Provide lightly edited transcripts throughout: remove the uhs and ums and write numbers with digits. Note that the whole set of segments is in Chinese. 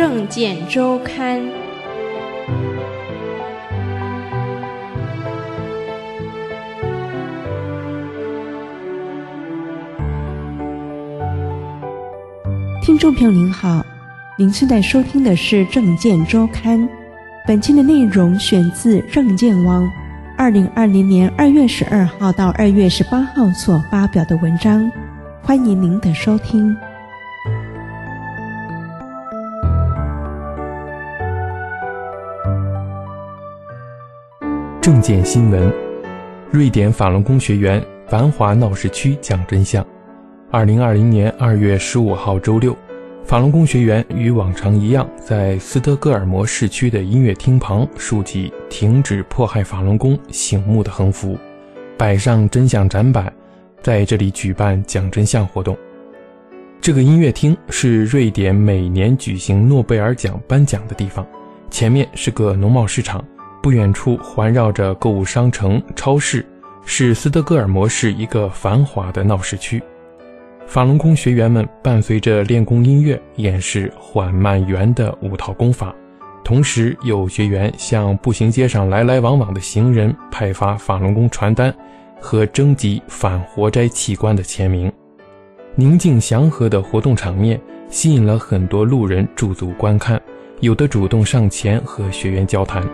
政见周刊。 听众朋友您好，您现在收听的是政见周刊，本期的内容选自政见网2020年2月12号到2月18号所发表的文章，欢迎您的收听。 政见新闻：瑞典法轮功学员繁华闹市区讲真相。2020年2月15号周六，法轮功学员与往常一样，在斯德哥尔摩市区的音乐厅旁竖起“停止迫害法轮功”醒目的横幅，摆上真相展板，在这里举办讲真相活动。这个音乐厅是瑞典每年举行诺贝尔奖颁奖的地方，前面是个农贸市场，不远处环绕着购物商城、超市，是斯德哥尔摩市一个繁华的闹市区。法轮功学员们伴随着练功音乐演示缓慢圆的5套功法，同时有学员向步行街上来来往往的行人派发法轮功传单和征集反活摘器官的签名。宁静祥和的活动场面吸引了很多路人驻足观看，有的主动上前和学员交谈。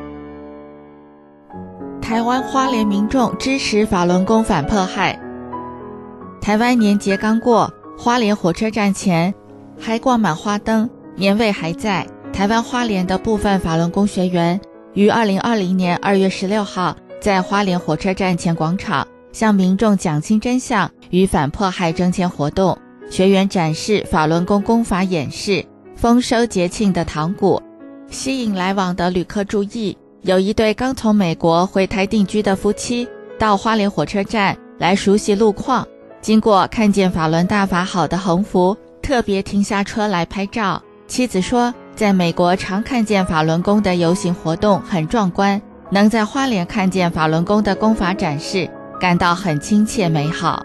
台湾花莲民众支持法轮功反迫害。台湾年节刚过，花莲火车站前还挂满花灯，年味还在。台湾花莲的部分法轮功学员于2020年2月16号在花莲火车站前广场向民众讲清真相与反迫害征签活动，学员展示法轮功功法演示，丰收节庆的糖果，吸引来往的旅客注意。有一对刚从美国回台定居的夫妻到花莲火车站来熟悉路况，经过看见法轮大法好的横幅，特别停下车来拍照。妻子说，在美国常看见法轮功的游行活动很壮观，能在花莲看见法轮功的功法展示，感到很亲切美好。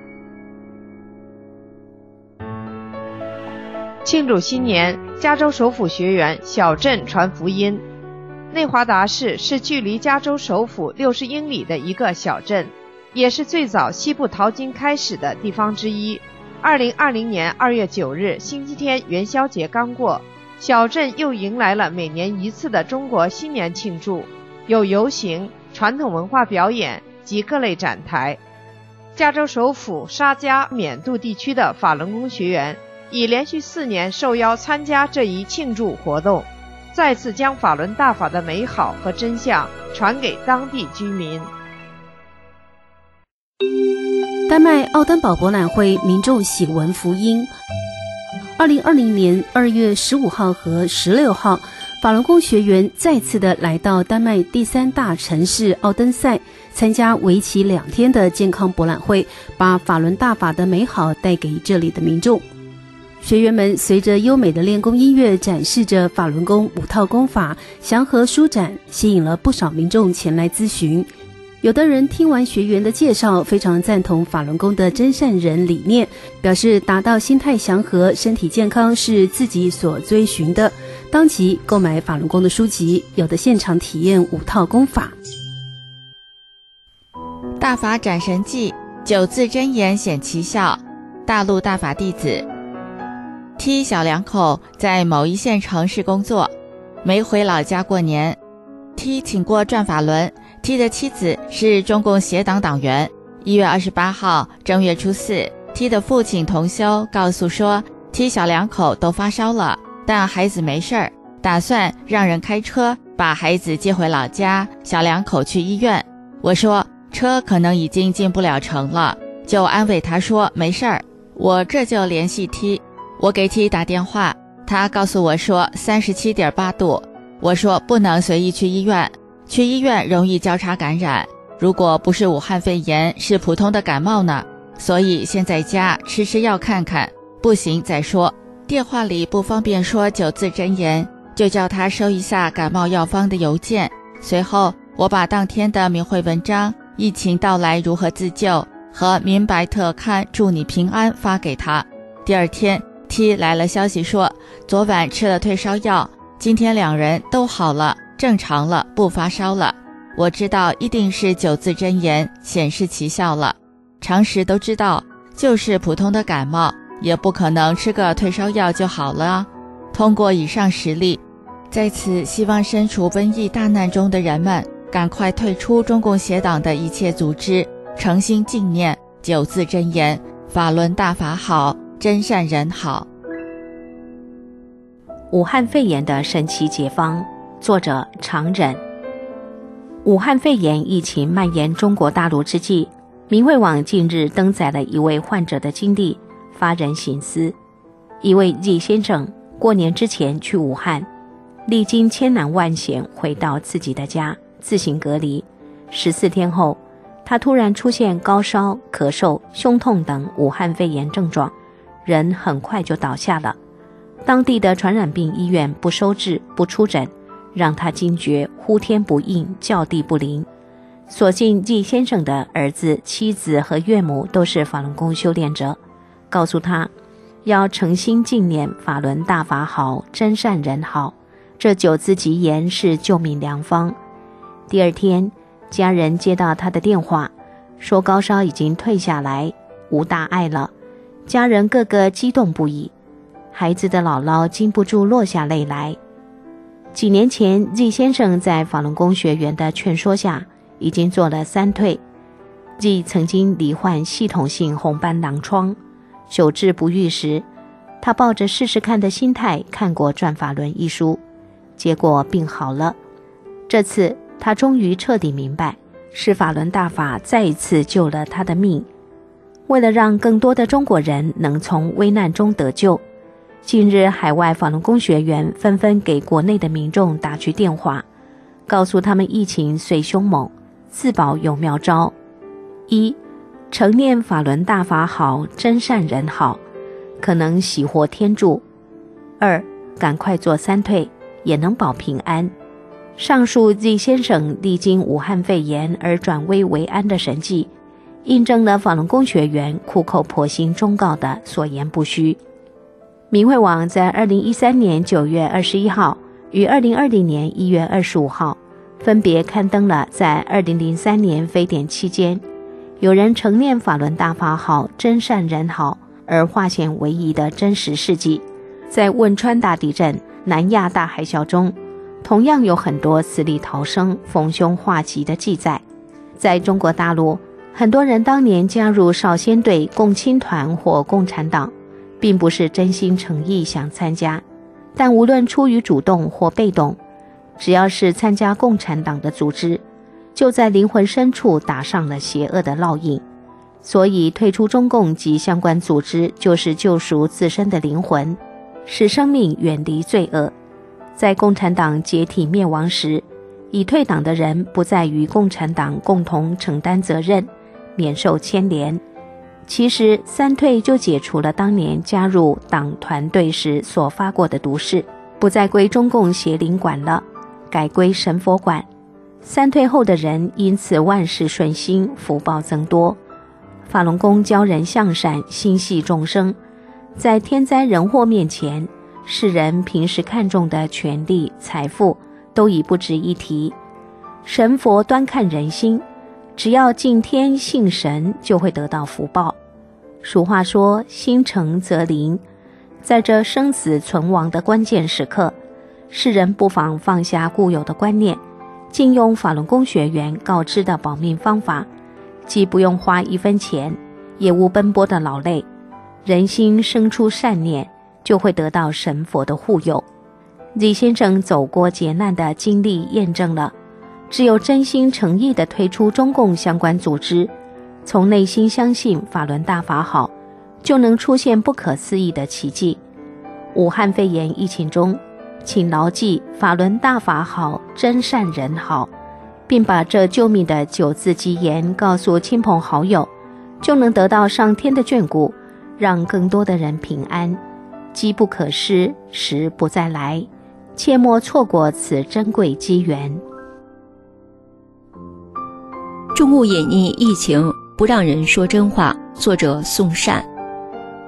庆祝新年，加州首府学员小镇传福音。内华达市是距离加州首府60英里的一个小镇，也是最早西部淘金开始的地方之一。2020年2月9日星期天元宵节刚过，小镇又迎来了每年一次的中国新年庆祝，有游行、传统文化表演及各类展台。加州首府沙加缅度地区的法轮功学员已连续4年受邀参加这一庆祝活动，再次将法轮大法的美好和真相传给当地居民。 丹麦奥登堡博览会民众喜闻福音。2020年2月15号和16号，法轮功学员再次的来到丹麦第3大城市奥登塞，参加为期2天的健康博览会，把法轮大法的美好带给这里的民众。学员们随着优美的练功音乐展示着法轮功5套功法，祥和舒展，吸引了不少民众前来咨询。有的人听完学员的介绍，非常赞同法轮功的真善人理念，表示达到心态祥和、身体健康是自己所追寻的，当即购买法轮功的书籍，有的现场体验5套功法。 大法展神迹，9字真言显奇效。大陆大法弟子T 小两口在某一线城市工作，没回老家过年。T 请过转法轮。T 的妻子是中共协党党员。1月28号正月初4， T 的父亲同修告诉说 T 小两口都发烧了，但孩子没事儿，打算让人开车把孩子接回老家，小两口去医院。我说车可能已经进不了城了，就安慰他说没事儿。我这就联系 T， 我给 T 打电话，他告诉我说 37.8 度。我说不能随意去医院，去医院容易交叉感染，如果不是武汉肺炎，是普通的感冒呢，所以先在家吃药看看，不行再说。电话里不方便说9字真言，就叫他收一下感冒药方的邮件。随后我把当天的明慧文章《疫情到来如何自救》和明白特刊祝你平安发给他。第二天 T 来了消息说，昨晚吃了退烧药，今天两人都好了，正常了，不发烧了。我知道一定是9字真言显示奇效了。常识都知道，就是普通的感冒，也不可能吃个退烧药就好了啊。通过以上实例，在此希望身处瘟疫大难中的人们赶快退出中共邪党的一切组织，诚心敬念9字真言：法轮大法好，真善人好。 武汉肺炎的神奇解方，作者常忍。武汉肺炎疫情蔓延中国大陆之际，明慧网近日登载了一位患者的经历，发人省思。一位季先生过年之前去武汉，历经千难万险回到自己的家，自行隔离。14天后，他突然出现高烧、咳嗽、胸痛等武汉肺炎症状，人很快就倒下了。当地的传染病医院不收治、不出诊，让他惊觉呼天不应，叫地不灵。所幸季先生的儿子、妻子和岳母都是法轮功修炼者，告诉他要诚心敬念法轮大法好，真善人好，这9字吉言是救命良方。第二天，家人接到他的电话，说高烧已经退下来，无大碍了。家人个个激动不已，孩子的姥姥禁不住落下泪来。几年前，季先生在法轮功学员的劝说下，已经做了3退。季曾经罹患系统性红斑狼疮，久治不愈时，他抱着试试看的心态看过《转法轮》一书，结果病好了。这次他终于彻底明白，是法轮大法再一次救了他的命。为了让更多的中国人能从危难中得救，近日海外法轮功学员纷纷给国内的民众打去电话，告诉他们疫情虽凶猛，自保有妙招。1. 诚念法轮大法好，真善人好，可能喜获天助。2. 赶快做3退，也能保平安。上述季先生历经武汉肺炎而转危为安的神迹，印证了法轮功学员苦口婆心忠告的所言不虚。明慧网在2013年9月21号与2020年1月25号分别刊登了在2003年非典期间，有人诚念法轮大法好，真善人好而化险为夷的真实事迹。在汶川大地震、南亚大海啸中，同样有很多死里逃生、逢凶化吉的记载。在中国大陆，很多人当年加入少先队、共青团或共产党，并不是真心诚意想参加，但无论出于主动或被动，只要是参加共产党的组织，就在灵魂深处打上了邪恶的烙印。所以退出中共及相关组织，就是救赎自身的灵魂，使生命远离罪恶。在共产党解体灭亡时，已退党的人不再与共产党共同承担责任，免受牵连。其实3退就解除了当年加入党团队时所发过的毒誓，不再归中共邪灵管了，改归神佛管。3退后的人因此万事顺心，福报增多。法轮功教人向善，心系众生，在天灾人祸面前，世人平时看重的权力、财富都已不值一提。神佛端看人心，只要敬天信神，就会得到福报。俗话说，心诚则灵。在这生死存亡的关键时刻，世人不妨放下固有的观念，尽用法轮功学员告知的保命方法，既不用花1分钱，也无奔波的劳累。人心生出善念，就会得到神佛的护佑。李先生走过劫难的经历验证了，只有真心诚意地退出中共相关组织，从内心相信法轮大法好，就能出现不可思议的奇迹。武汉肺炎疫情中，请牢记法轮大法好，真善人好，并把这救命的9字吉言告诉亲朋好友，就能得到上天的眷顾，让更多的人平安。机不可失，时不再来，切莫错过此珍贵机缘。 众物隐匿疫情，不让人说真话。作者宋善。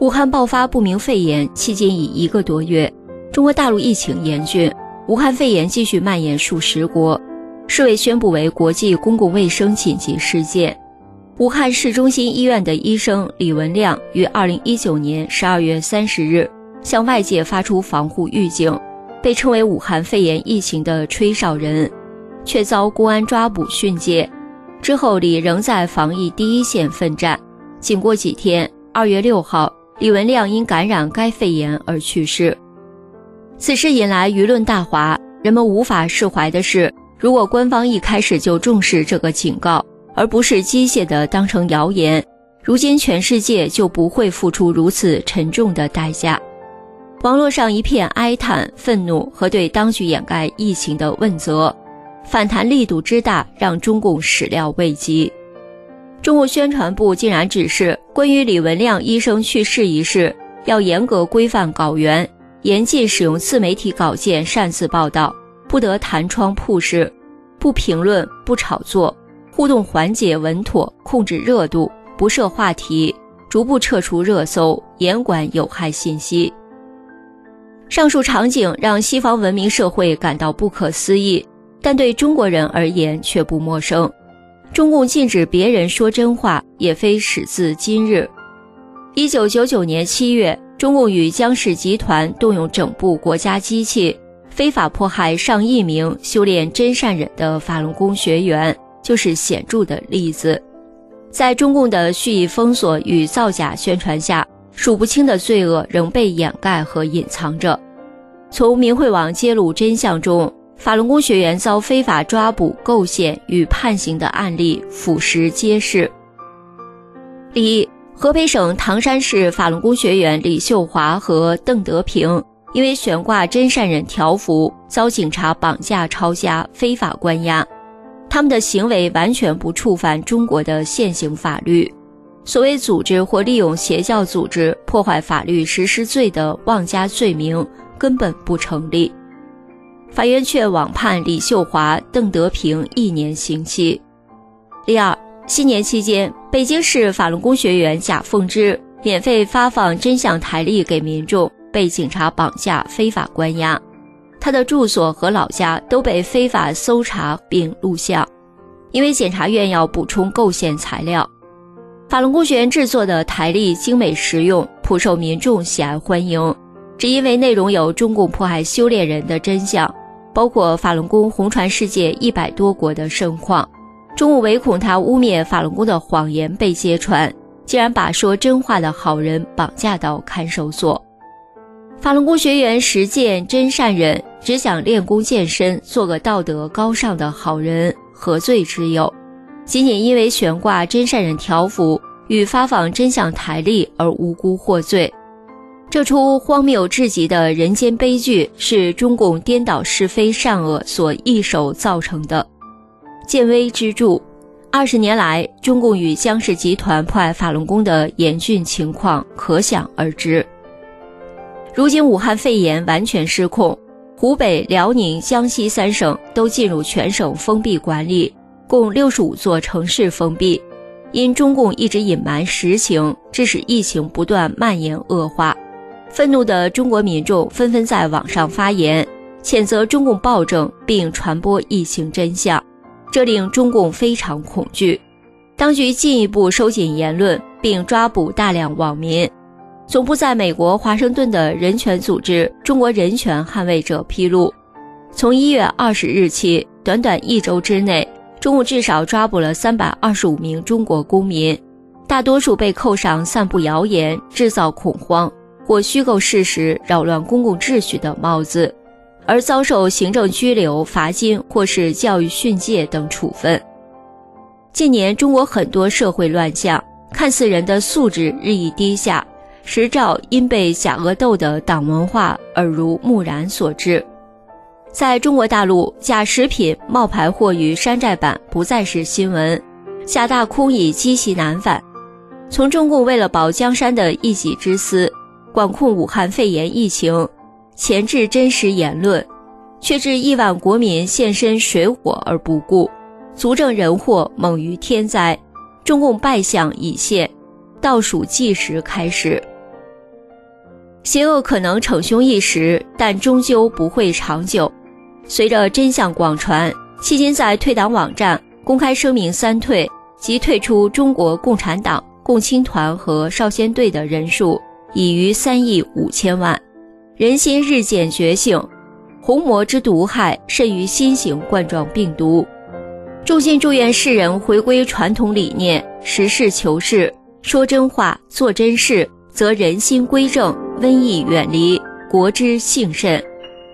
武汉爆发不明肺炎，迄今已1个多月，中国大陆疫情严峻，武汉肺炎继续蔓延数十国，世卫宣布为国际公共卫生紧急事件。武汉市中心医院的医生李文亮于2019年12月30日向外界发出防护预警，被称为武汉肺炎疫情的吹哨人，却遭公安抓捕训诫。之后李仍在防疫第一线奋战，仅过几天，2月6号，李文亮因感染该肺炎而去世。此事引来舆论大哗，人们无法释怀的是，如果官方一开始就重视这个警告，而不是机械地当成谣言，如今全世界就不会付出如此沉重的代价。网络上一片哀叹、愤怒和对当局掩盖疫情的问责，反弹力度之大，让中共始料未及。中共宣传部竟然指示，关于李文亮医生去世一事，要严格规范稿源，严禁使用自媒体稿件擅自报道，不得弹窗曝事，不评论，不炒作，互动环节稳妥，控制热度，不设话题，逐步撤除热搜，严管有害信息。上述场景让西方文明社会感到不可思议，但对中国人而言却不陌生。中共禁止别人说真话，也非始自今日。1999年7月，中共与江氏集团动用整部国家机器，非法迫害上亿名修炼真善忍的法轮功学员，就是显著的例子。在中共的蓄意封锁与造假宣传下，数不清的罪恶仍被掩盖和隐藏着。从明慧网揭露真相中，法轮功学员遭非法抓捕、构陷与判刑的案例俯拾皆是。例一，河北省唐山市法轮功学员李秀华和邓德平因为悬挂真善忍条幅，遭警察绑架抄家、非法关押。他们的行为完全不触犯中国的现行法律。所谓组织或利用邪教组织破坏法律实施罪的妄加罪名根本不成立。法院却网判李秀华、邓德平1年刑期。例二，新年期间，北京市法轮功学员贾凤芝免费发放真相台历给民众，被警察绑架、非法关押。他的住所和老家都被非法搜查并录像，因为检察院要补充构陷材料。法轮功学员制作的台历精美实用，颇受民众喜爱欢迎，只因为内容有中共迫害修炼人的真相，包括法轮功红传世界100多国的盛况。中共唯恐他污蔑法轮功的谎言被揭穿，竟然把说真话的好人绑架到看守所。法轮功学员实践真善忍，只想练功健身，做个道德高尚的好人，何罪之有？仅仅因为悬挂真善忍条幅与发放真相台历而无辜获罪。这出荒谬至极的人间悲剧，是中共颠倒是非善恶所一手造成的。见微知著，20年来，中共与江氏集团迫害法轮功的严峻情况可想而知。如今武汉肺炎完全失控，湖北、辽宁、江西3省都进入全省封闭管理，共65座城市封闭。因中共一直隐瞒实情，致使疫情不断蔓延恶化。愤怒的中国民众纷纷在网上发言，谴责中共暴政并传播疫情真相，这令中共非常恐惧。当局进一步收紧言论，并抓捕大量网民。总部在美国华盛顿的人权组织中国人权捍卫者披露，从1月20日起，短短1周之内，中共至少抓捕了325名中国公民，大多数被扣上散布谣言、制造恐慌或虚构事实、扰乱公共秩序的帽子，而遭受行政拘留、罚金或是教育训诫等处分。近年中国很多社会乱象，看似人的素质日益低下，实照因被假恶斗的党文化耳濡目染所致。在中国大陆，假食品、冒牌货与山寨版不再是新闻，假大空已积习难返。从中共为了保江山的一己之私，管控武汉肺炎疫情，钳制真实言论，却致亿万国民现身水火而不顾，足证人祸猛于天灾。中共败相已现，倒数计时开始。 邪恶可能逞凶一时，但终究不会长久。随着真相广传，迄今在退党网站公开声明3退及退出中国共产党、共青团和少先队的人数已逾3亿5千万，人心日渐觉醒，红魔之毒害甚于新型冠状病毒。衷心祝愿世人回归传统理念，实事求是，说真话，做真事，则人心归正，瘟疫远离，国之幸甚。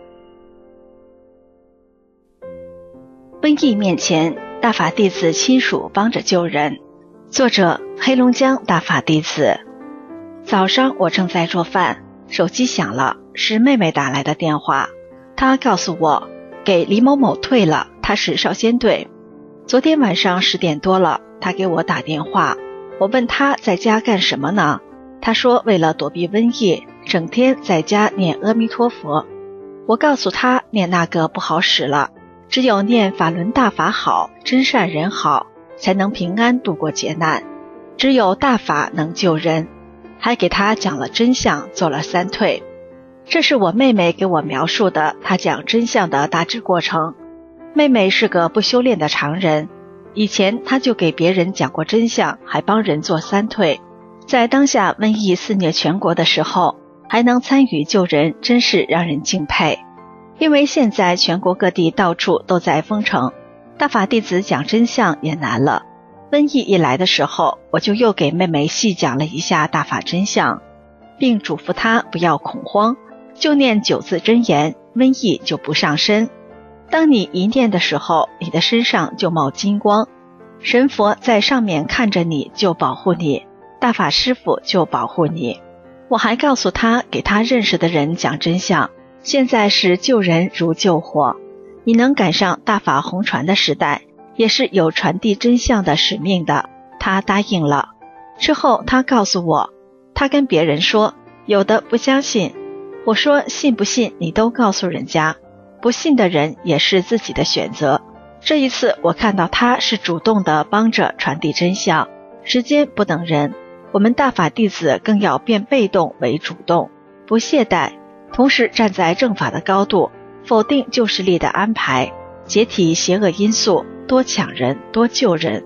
瘟疫面前，大法弟子亲属帮着救人。作者：黑龙江大法弟子。早上我正在做饭，手机响了，是妹妹打来的电话。她告诉我，给李某某退了，他是少先队。昨天晚上10点多了，她给我打电话，我问她在家干什么呢？她说为了躲避瘟疫，整天在家念阿弥陀佛。我告诉她念那个不好使了，只有念法轮大法好，真善人好，才能平安度过劫难，只有大法能救人。还给她讲了真相，做了3退。这是我妹妹给我描述的她讲真相的大致过程。妹妹是个不修炼的常人，以前她就给别人讲过真相，还帮人做3退。在当下瘟疫肆虐全国的时候，还能参与救人，真是让人敬佩。因为现在全国各地到处都在封城，大法弟子讲真相也难了。瘟疫一来的时候，我就又给妹妹细讲了一下大法真相，并嘱咐她不要恐慌，就念9字真言，瘟疫就不上身。当你一念的时候，你的身上就冒金光，神佛在上面看着你，就保护你，大法师父就保护你。我还告诉他，给他认识的人讲真相，现在是救人如救火，你能赶上大法红传的时代，也是有传递真相的使命的。他答应了。之后他告诉我，他跟别人说，有的不相信。我说信不信你都告诉人家，不信的人也是自己的选择。这一次我看到他是主动的帮着传递真相，时间不等人，我们大法弟子更要变被动为主动，不懈怠，同时站在正法的高度，否定旧势力的安排，解体邪恶因素，多抢人，多救人。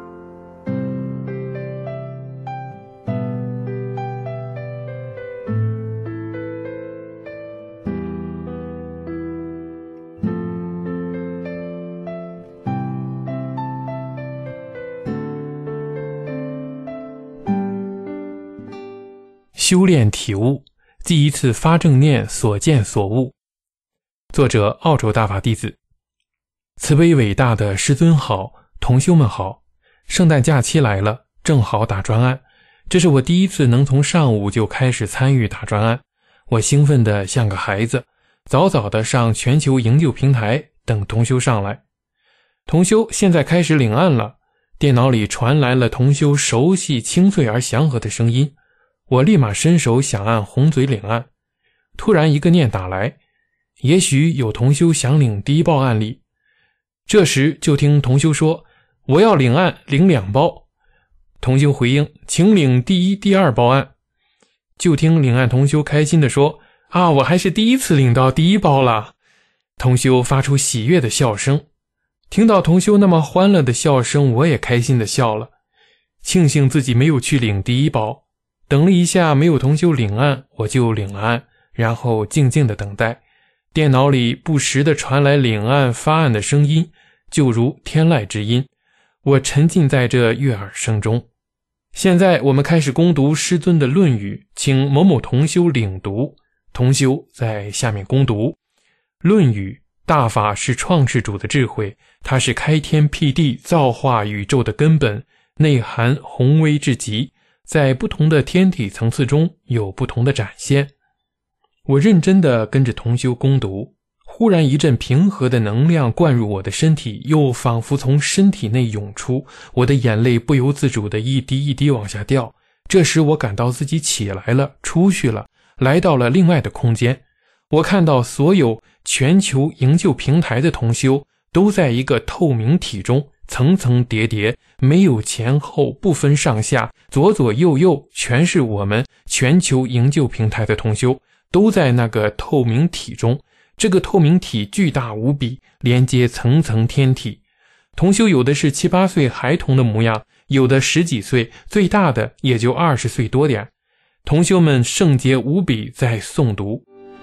修炼体悟，记一次发正念所见所悟。作者：澳洲大法弟子。慈悲伟大的师尊好，同修们好，圣诞假期来了，正好打专案，这是我第一次能从上午就开始参与打专案，我兴奋得像个孩子，早早地上全球营救平台等同修上来。同修现在开始领案了，电脑里传来了同修熟悉清脆而祥和的声音，我立马伸手想按红嘴领案，突然一个念打来，也许有同修想领第1包案例。这时就听同修说，我要领案，领2包。同修回应，请领第1、第2包案。就听领案同修开心地说，我还是第一次领到第1包了。同修发出喜悦的笑声，听到同修那么欢乐的笑声，我也开心地笑了，庆幸自己没有去领第1包。等了一下没有同修领案，我就领了案，然后静静地等待。电脑里不时地传来领案发案的声音，就如天籁之音，我沉浸在这悦耳声中。现在我们开始攻读师尊的论语，请某某同修领读。同修在下面攻读。论语，大法是创世主的智慧，它是开天辟地造化宇宙的根本，内涵宏威至极，在不同的天体层次中有不同的展现。我认真地跟着同修攻读，忽然一阵平和的能量灌入我的身体，又仿佛从身体内涌出，我的眼泪不由自主地一滴一滴往下掉。这时我感到自己起来了，出去了，来到了另外的空间。我看到所有全球营救平台的同修都在一个透明体中， 层层叠叠，没有前后，不分上下，左左右右，全是我们全球营救平台的同修，都在那个透明体中。这个透明体巨大无比，连接层层天体。同修有的是7、8岁孩童的模样，有的10几岁，最大的也就20岁多点。同修们圣洁无比，在诵读。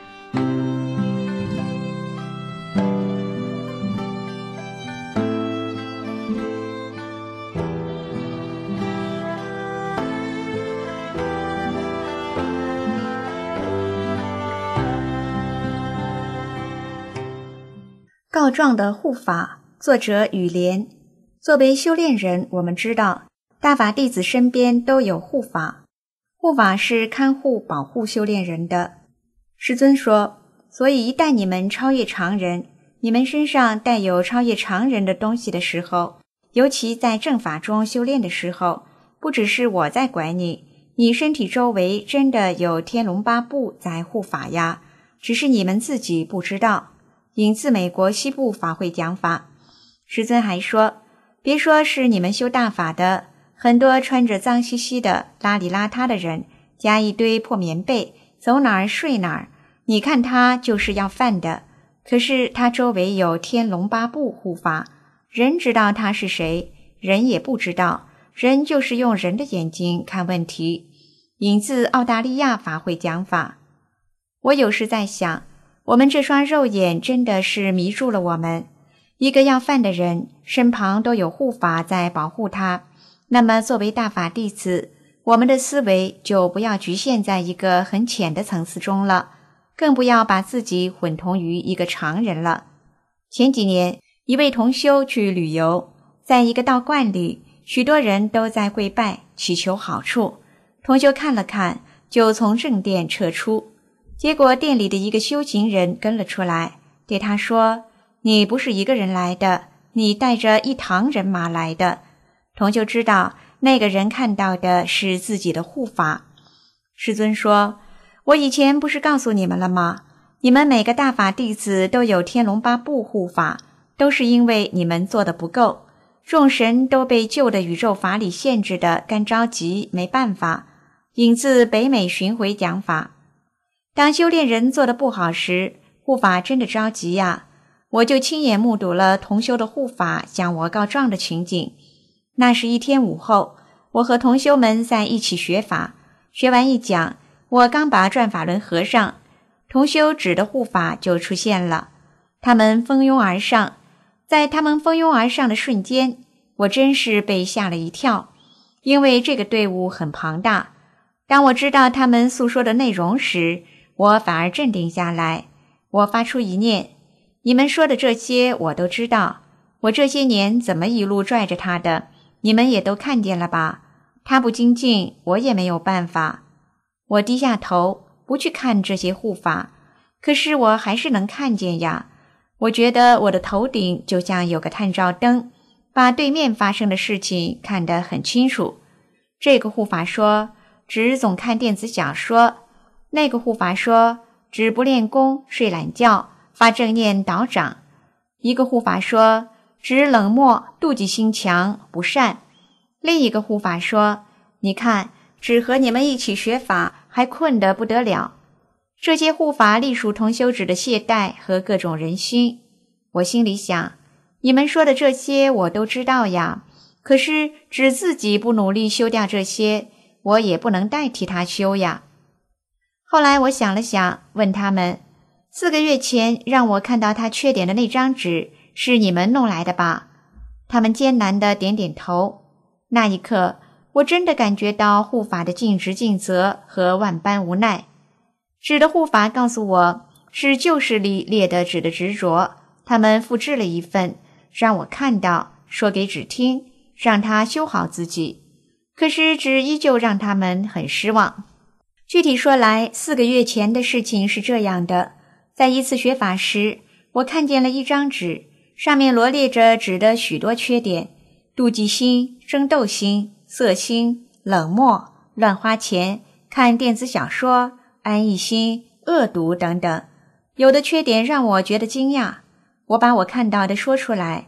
告状的护法，作者雨莲。作为修炼人，我们知道大法弟子身边都有护法，护法是看护保护修炼人的。师尊说，所以一旦你们超越常人，你们身上带有超越常人的东西的时候，尤其在正法中修炼的时候，不只是我在管你，你身体周围真的有天龙八部在护法呀，只是你们自己不知道。引自美国西部法会讲法，师尊还说，别说是你们修大法的，很多穿着脏兮兮的邋里邋遢的人，加一堆破棉被，走哪儿睡哪儿，你看他就是要饭的，可是他周围有天龙八部护法，人知道他是谁，人也不知道，人就是用人的眼睛看问题。引自澳大利亚法会讲法。我有时在想，我们这双肉眼真的是迷住了我们。一个要饭的人，身旁都有护法在保护他，那么作为大法弟子，我们的思维就不要局限在一个很浅的层次中了，更不要把自己混同于一个常人了。前几年，一位同修去旅游，在一个道观里，许多人都在跪拜祈求好处，同修看了看，就从正殿撤出。结果店里的一个修行人跟了出来，对他说，你不是一个人来的，你带着一堂人马来的。同修知道那个人看到的是自己的护法。师尊说，我以前不是告诉你们了吗？你们每个大法弟子都有天龙八部护法，都是因为你们做得不够，众神都被旧的宇宙法理限制的干着急，没办法。引自北美巡回讲法。当修炼人做得不好时，护法真的着急呀。我就亲眼目睹了同修的护法向我告状的情景。那是一天午后，我和同修们在一起学法，学完一讲，我刚把转法轮合上，同修指的护法就出现了，他们蜂拥而上。在他们蜂拥而上的瞬间，我真是被吓了一跳，因为这个队伍很庞大。当我知道他们诉说的内容时，我反而镇定下来。我发出一念，你们说的这些我都知道，我这些年怎么一路拽着他的，你们也都看见了吧，他不精进，我也没有办法。我低下头，不去看这些护法，可是我还是能看见呀。我觉得我的头顶就像有个探照灯，把对面发生的事情看得很清楚。这个护法说，只总看电子小说，那个护法说，只不练功，睡懒觉，发正念倒掌。一个护法说，只冷漠，妒忌心强，不善。另一个护法说，你看，只和你们一起学法，还困得不得了。这些护法隶属同修指的懈怠和各种人心。我心里想，你们说的这些我都知道呀，可是只自己不努力修掉这些，我也不能代替他修呀。后来我想了想，问他们，4个月前让我看到他缺点的那张纸是你们弄来的吧？他们艰难地点点头。那一刻，我真的感觉到护法的尽职尽责和万般无奈。纸的护法告诉我，是旧势力列的纸的执着，他们复制了一份，让我看到，说给纸听，让他修好自己。可是纸依旧让他们很失望。具体说来，4个月前的事情是这样的，在一次学法时，我看见了一张纸，上面罗列着纸的许多缺点，妒忌心、争斗心、色心、冷漠、乱花钱、看电子小说、安逸心、恶毒等等。有的缺点让我觉得惊讶，我把我看到的说出来，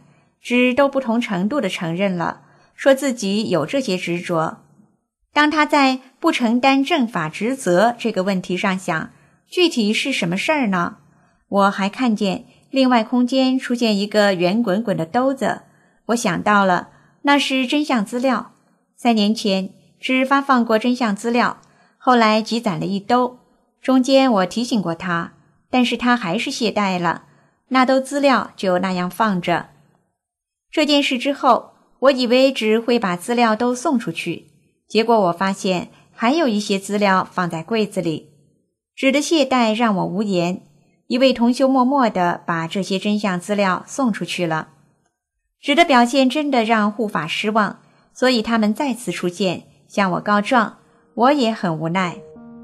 只都不同程度地承认了，说自己有这些执着。当他在不承担正法职责这个问题上想，具体是什么事儿呢？我还看见另外空间出现一个圆滚滚的兜子，我想到了，那是真相资料。3年前只发放过真相资料，后来积攒了一兜，中间我提醒过他，但是他还是懈怠了，那兜资料就那样放着。这件事之后，我以为只会把资料都送出去，结果我发现还有一些资料放在柜子里。纸的懈怠让我无言，一位同修默默地把这些真相资料送出去了。纸的表现真的让护法失望，所以他们再次出现向我告状，我也很无奈。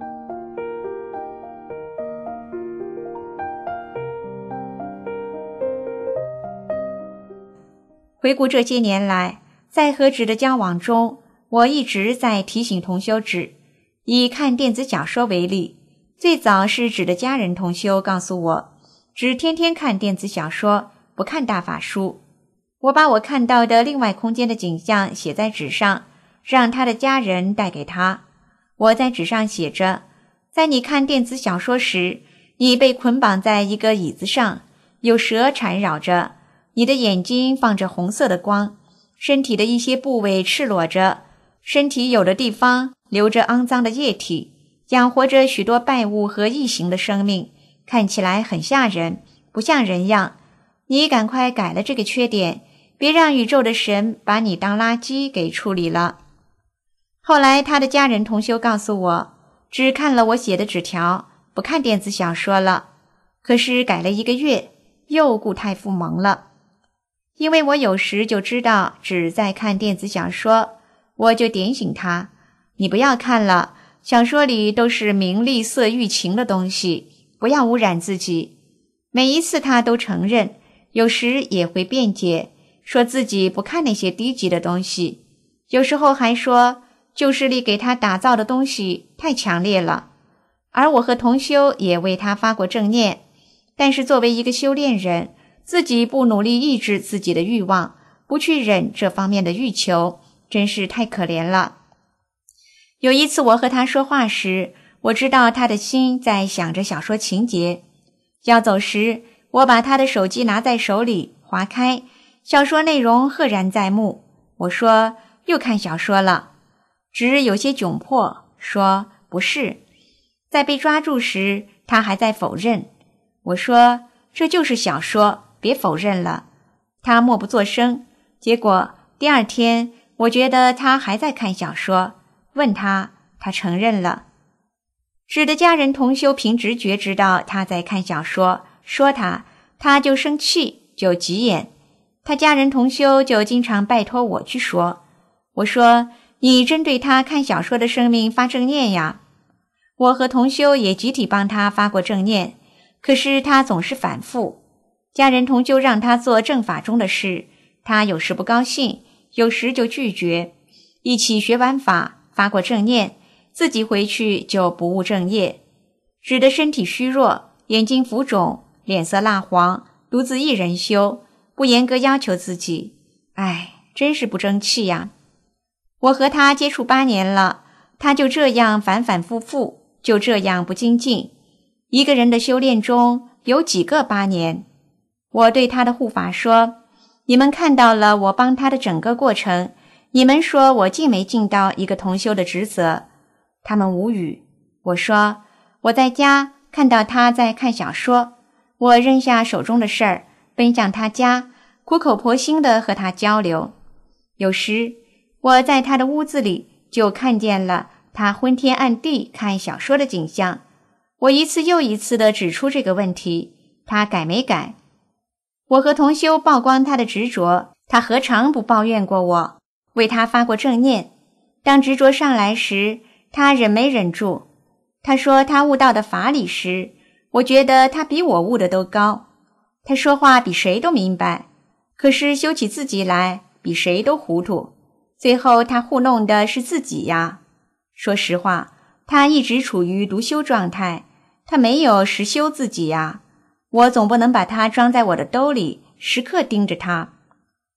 回顾这些年来，在和纸的交往中，我一直在提醒同修纸。以看电子小说为例，最早是纸的家人同修告诉我，纸天天看电子小说，不看大法书。我把我看到的另外空间的景象写在纸上，让他的家人带给他。我在纸上写着，在你看电子小说时，你被捆绑在一个椅子上，有蛇缠绕着，你的眼睛放着红色的光，身体的一些部位赤裸着，身体有的地方流着肮脏的液体，养活着许多败物和异形的生命，看起来很吓人，不像人样。你赶快改了这个缺点，别让宇宙的神把你当垃圾给处理了。后来他的家人同修告诉我，只看了我写的纸条，不看电子小说了。可是改了1个月，又故态复萌了。因为我有时就知道只在看电子小说，我就点醒他，你不要看了，小说里都是名利色欲情的东西，不要污染自己。每一次他都承认，有时也会辩解，说自己不看那些低级的东西，有时候还说旧势力给他打造的东西太强烈了。而我和同修也为他发过正念，但是作为一个修炼人，自己不努力抑制自己的欲望，不去忍这方面的欲求，真是太可怜了。有一次我和他说话时，我知道他的心在想着小说情节。要走时，我把他的手机拿在手里，划开，小说内容赫然在目。我说，又看小说了。纸有些窘迫，说不是。在被抓住时，他还在否认。我说，这就是小说，别否认了。他默不作声。结果第2天，我觉得他还在看小说，问他，他承认了。纸的家人同修凭直觉知道他在看小说，说他就生气，就急眼。他家人同修就经常拜托我去说。我说，你针对他看小说的生命发正念呀。我和同修也集体帮他发过正念，可是他总是反复。家人同修让他做正法中的事，他有时不高兴，有时就拒绝。一起学完法，发过正念，自己回去就不务正业。纸的身体虚弱，眼睛浮肿，脸色蜡黄，独自一人修，不严格要求自己。真是不争气呀。我和他接触8年了，他就这样反反复复，就这样不精进。一个人的修炼中有几个8年？我对他的护法说，你们看到了我帮他的整个过程，你们说我尽没尽到一个同修的职责。他们无语。我说，我在家看到他在看小说，我扔下手中的事儿，奔向他家，苦口婆心地和他交流。有时我在他的屋子里就看见了他昏天暗地看小说的景象。我一次又一次地指出这个问题，他改没改？我和同修曝光他的执着，他何尝不抱怨过我，为他发过正念。当执着上来时，他忍没忍住。他说他悟到的法理时，我觉得他比我悟的都高。他说话比谁都明白，可是修起自己来比谁都糊涂。最后他糊弄的是自己呀。说实话，他一直处于独修状态，他没有实修自己呀。我总不能把他装在我的兜里，时刻盯着他。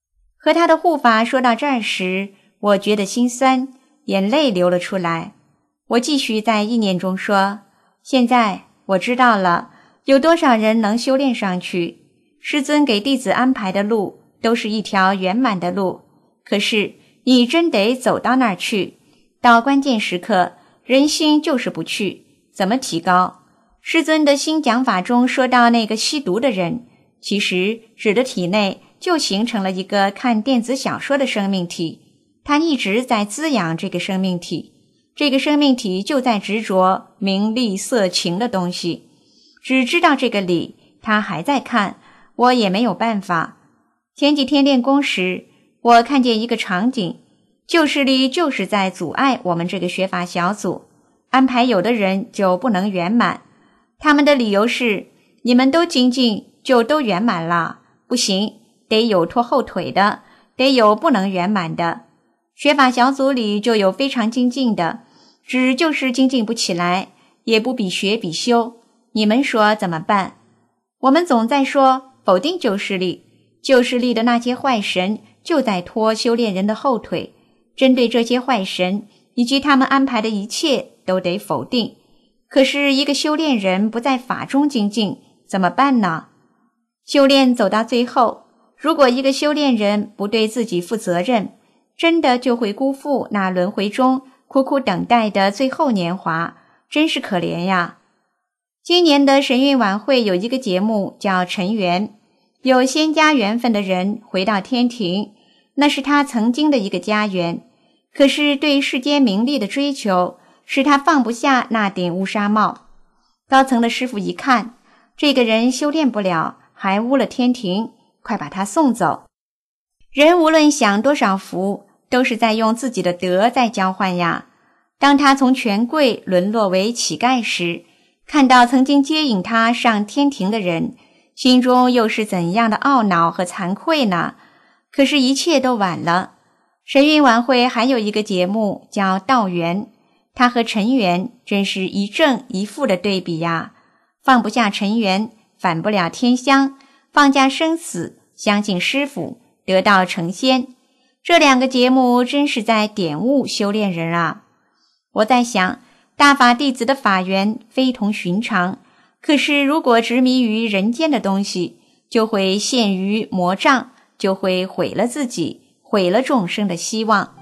和他的护法说到这儿时，我觉得心酸，眼泪流了出来。我继续在意念中说，现在我知道了，有多少人能修炼上去。师尊给弟子安排的路都是一条圆满的路，可是你真得走到那儿去，到关键时刻，人心就是不去，怎么提高？师尊的新讲法中说到那个吸毒的人，其实指的体内就形成了一个看电子小说的生命体，他一直在滋养这个生命体，这个生命体就在执着名利色情的东西，只知道这个理，他还在看，我也没有办法。前几天练功时，我看见一个场景，旧势力就是在阻碍我们这个学法小组，安排有的人就不能圆满。他们的理由是，你们都精进就都圆满了，不行，得有拖后腿的，得有不能圆满的。学法小组里就有非常精进的，只就是精进不起来，也不比学比修，你们说怎么办？我们总在说否定旧势力，旧势力的那些坏神就在拖修炼人的后腿，针对这些坏神以及他们安排的一切都得否定。可是一个修炼人不在法中精进，怎么办呢？修炼走到最后，如果一个修炼人不对自己负责任，真的就会辜负那轮回中苦苦等待的最后年华，真是可怜呀。今年的神韵晚会有一个节目叫尘缘，有仙家缘分的人回到天庭，那是他曾经的一个家园，可是对世间名利的追求使他放不下那顶乌纱帽。高层的师傅一看，这个人修炼不了，还污了天庭，快把他送走。人无论享多少福，都是在用自己的德在交换呀。当他从权贵沦落为乞丐时，看到曾经接引他上天庭的人，心中又是怎样的懊恼和惭愧呢？可是一切都晚了。神韵晚会还有一个节目叫道缘，他和尘缘真是一正一负的对比呀。放不下尘缘，返不了天香，放下生死，相信师父，得道成仙。这两个节目真是在点悟修炼人啊。我在想，大法弟子的法缘非同寻常，可是如果执迷于人间的东西，就会陷于魔障，就会毁了自己，毁了众生的希望。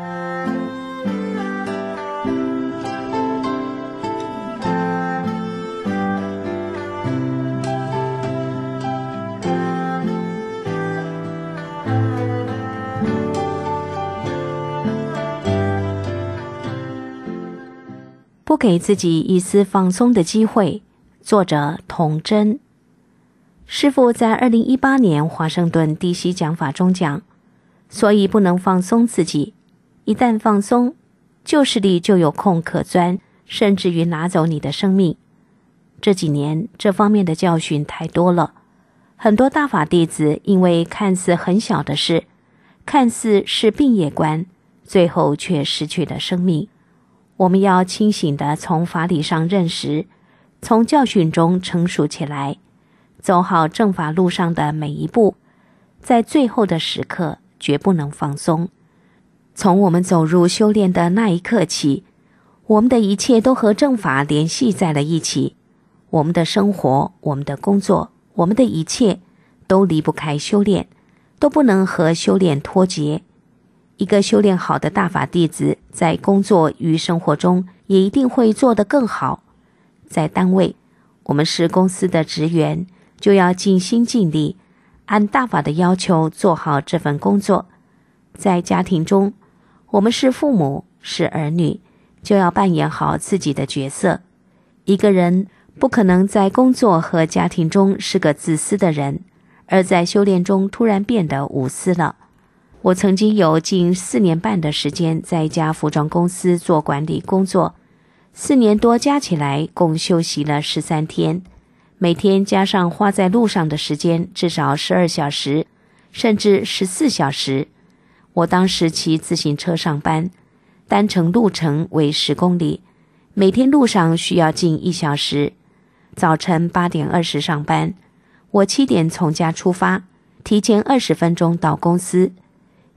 不给自己一丝放松的机会。作者童真。师父在2018年华盛顿地西讲法中讲，所以不能放松自己，一旦放松，旧势力就有空可钻，甚至于拿走你的生命。这几年这方面的教训太多了，很多大法弟子因为看似很小的事，看似是病业观，最后却失去了生命。我们要清醒地从法理上认识，从教训中成熟起来，走好正法路上的每一步，在最后的时刻绝不能放松。从我们走入修炼的那一刻起，我们的一切都和正法联系在了一起，我们的生活，我们的工作，我们的一切都离不开修炼，都不能和修炼脱节。一个修炼好的大法弟子，在工作与生活中也一定会做得更好。在单位，我们是公司的职员，就要尽心尽力，按大法的要求做好这份工作。在家庭中，我们是父母，是儿女，就要扮演好自己的角色。一个人不可能在工作和家庭中是个自私的人，而在修炼中突然变得无私了。我曾经有近4年半的时间在一家服装公司做管理工作，4年多加起来共休息了13天，每天加上花在路上的时间至少12小时，甚至14小时。我当时骑自行车上班，单程路程为10公里，每天路上需要近1小时。早晨8点20上班，我7点从家出发，提前20分钟到公司，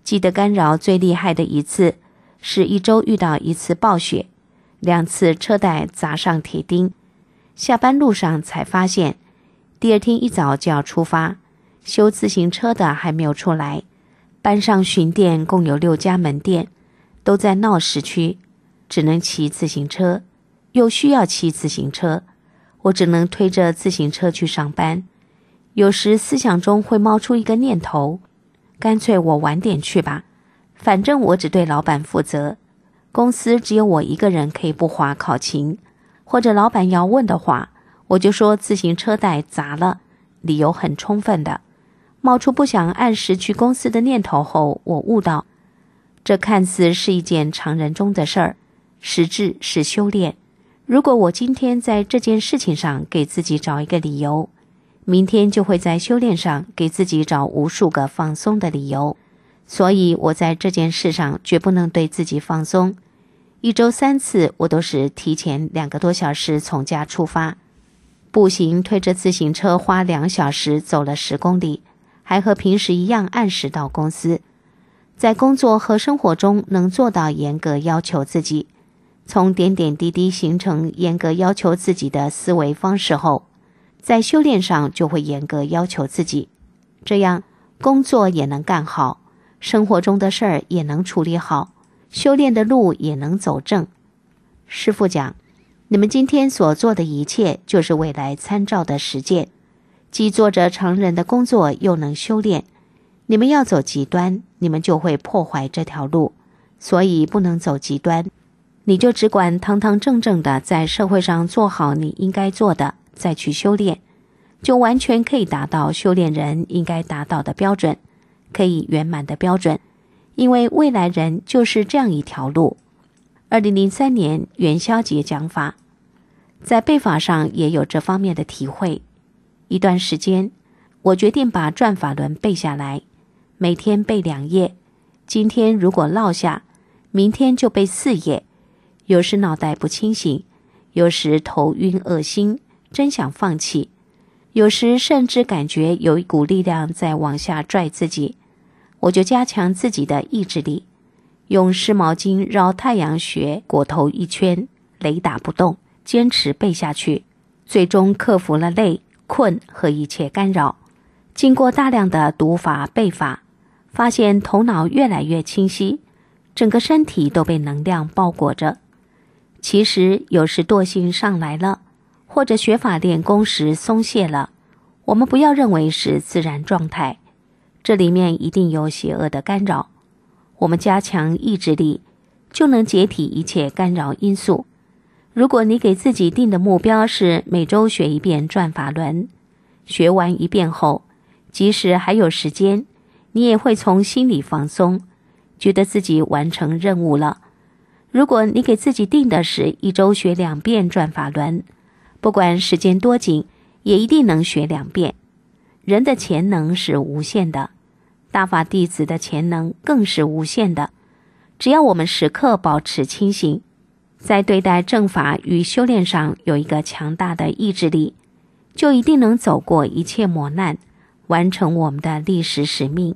记得干扰最厉害的一次是1周遇到1次暴雪，2次车带砸上铁钉，下班路上才发现第二天一早就要出发，修自行车的还没有出来，班上巡店共有6家门店，都在闹市区，只能骑自行车，又需要骑自行车，我只能推着自行车去上班。有时思想中会冒出一个念头，干脆我晚点去吧，反正我只对老板负责，公司只有我一个人可以不滑考勤，或者老板要问的话，我就说自行车带砸了，理由很充分的。冒出不想按时去公司的念头后，我悟到，这看似是一件常人中的事儿，实质是修炼。如果我今天在这件事情上给自己找一个理由，明天就会在修炼上给自己找无数个放松的理由。所以我在这件事上绝不能对自己放松。1周3次，我都是提前2个多小时从家出发，步行推着自行车花2小时走了10公里，还和平时一样按时到公司。在工作和生活中能做到严格要求自己，从点点滴滴形成严格要求自己的思维方式后，在修炼上就会严格要求自己，这样工作也能干好，生活中的事儿也能处理好，修炼的路也能走正。师父讲，你们今天所做的一切就是未来参照的实践，既做着常人的工作，又能修炼。你们要走极端，你们就会破坏这条路，所以不能走极端。你就只管堂堂正正的在社会上做好你应该做的，再去修炼，就完全可以达到修炼人应该达到的标准，可以圆满的标准，因为未来人就是这样一条路。2003年元宵节讲法，在背法上也有这方面的体会。一段时间，我决定把转法轮背下来，每天背2页，今天如果落下，明天就背4页。有时脑袋不清醒，有时头晕恶心，真想放弃，有时甚至感觉有一股力量在往下拽自己，我就加强自己的意志力，用湿毛巾绕太阳穴裹头1圈，雷打不动，坚持背下去，最终克服了累、困和一切干扰。经过大量的读法背法，发现头脑越来越清晰，整个身体都被能量包裹着。其实有时惰性上来了，或者学法练功时松懈了，我们不要认为是自然状态，这里面一定有邪恶的干扰。我们加强意志力，就能解体一切干扰因素。如果你给自己定的目标是每周学1遍转法轮，学完1遍后，即使还有时间，你也会从心里放松，觉得自己完成任务了。如果你给自己定的是1周学2遍转法轮，不管时间多紧，也一定能学2遍。人的潜能是无限的，大法弟子的潜能更是无限的。只要我们时刻保持清醒，在对待正法与修炼上有一个强大的意志力，就一定能走过一切磨难，完成我们的历史使命。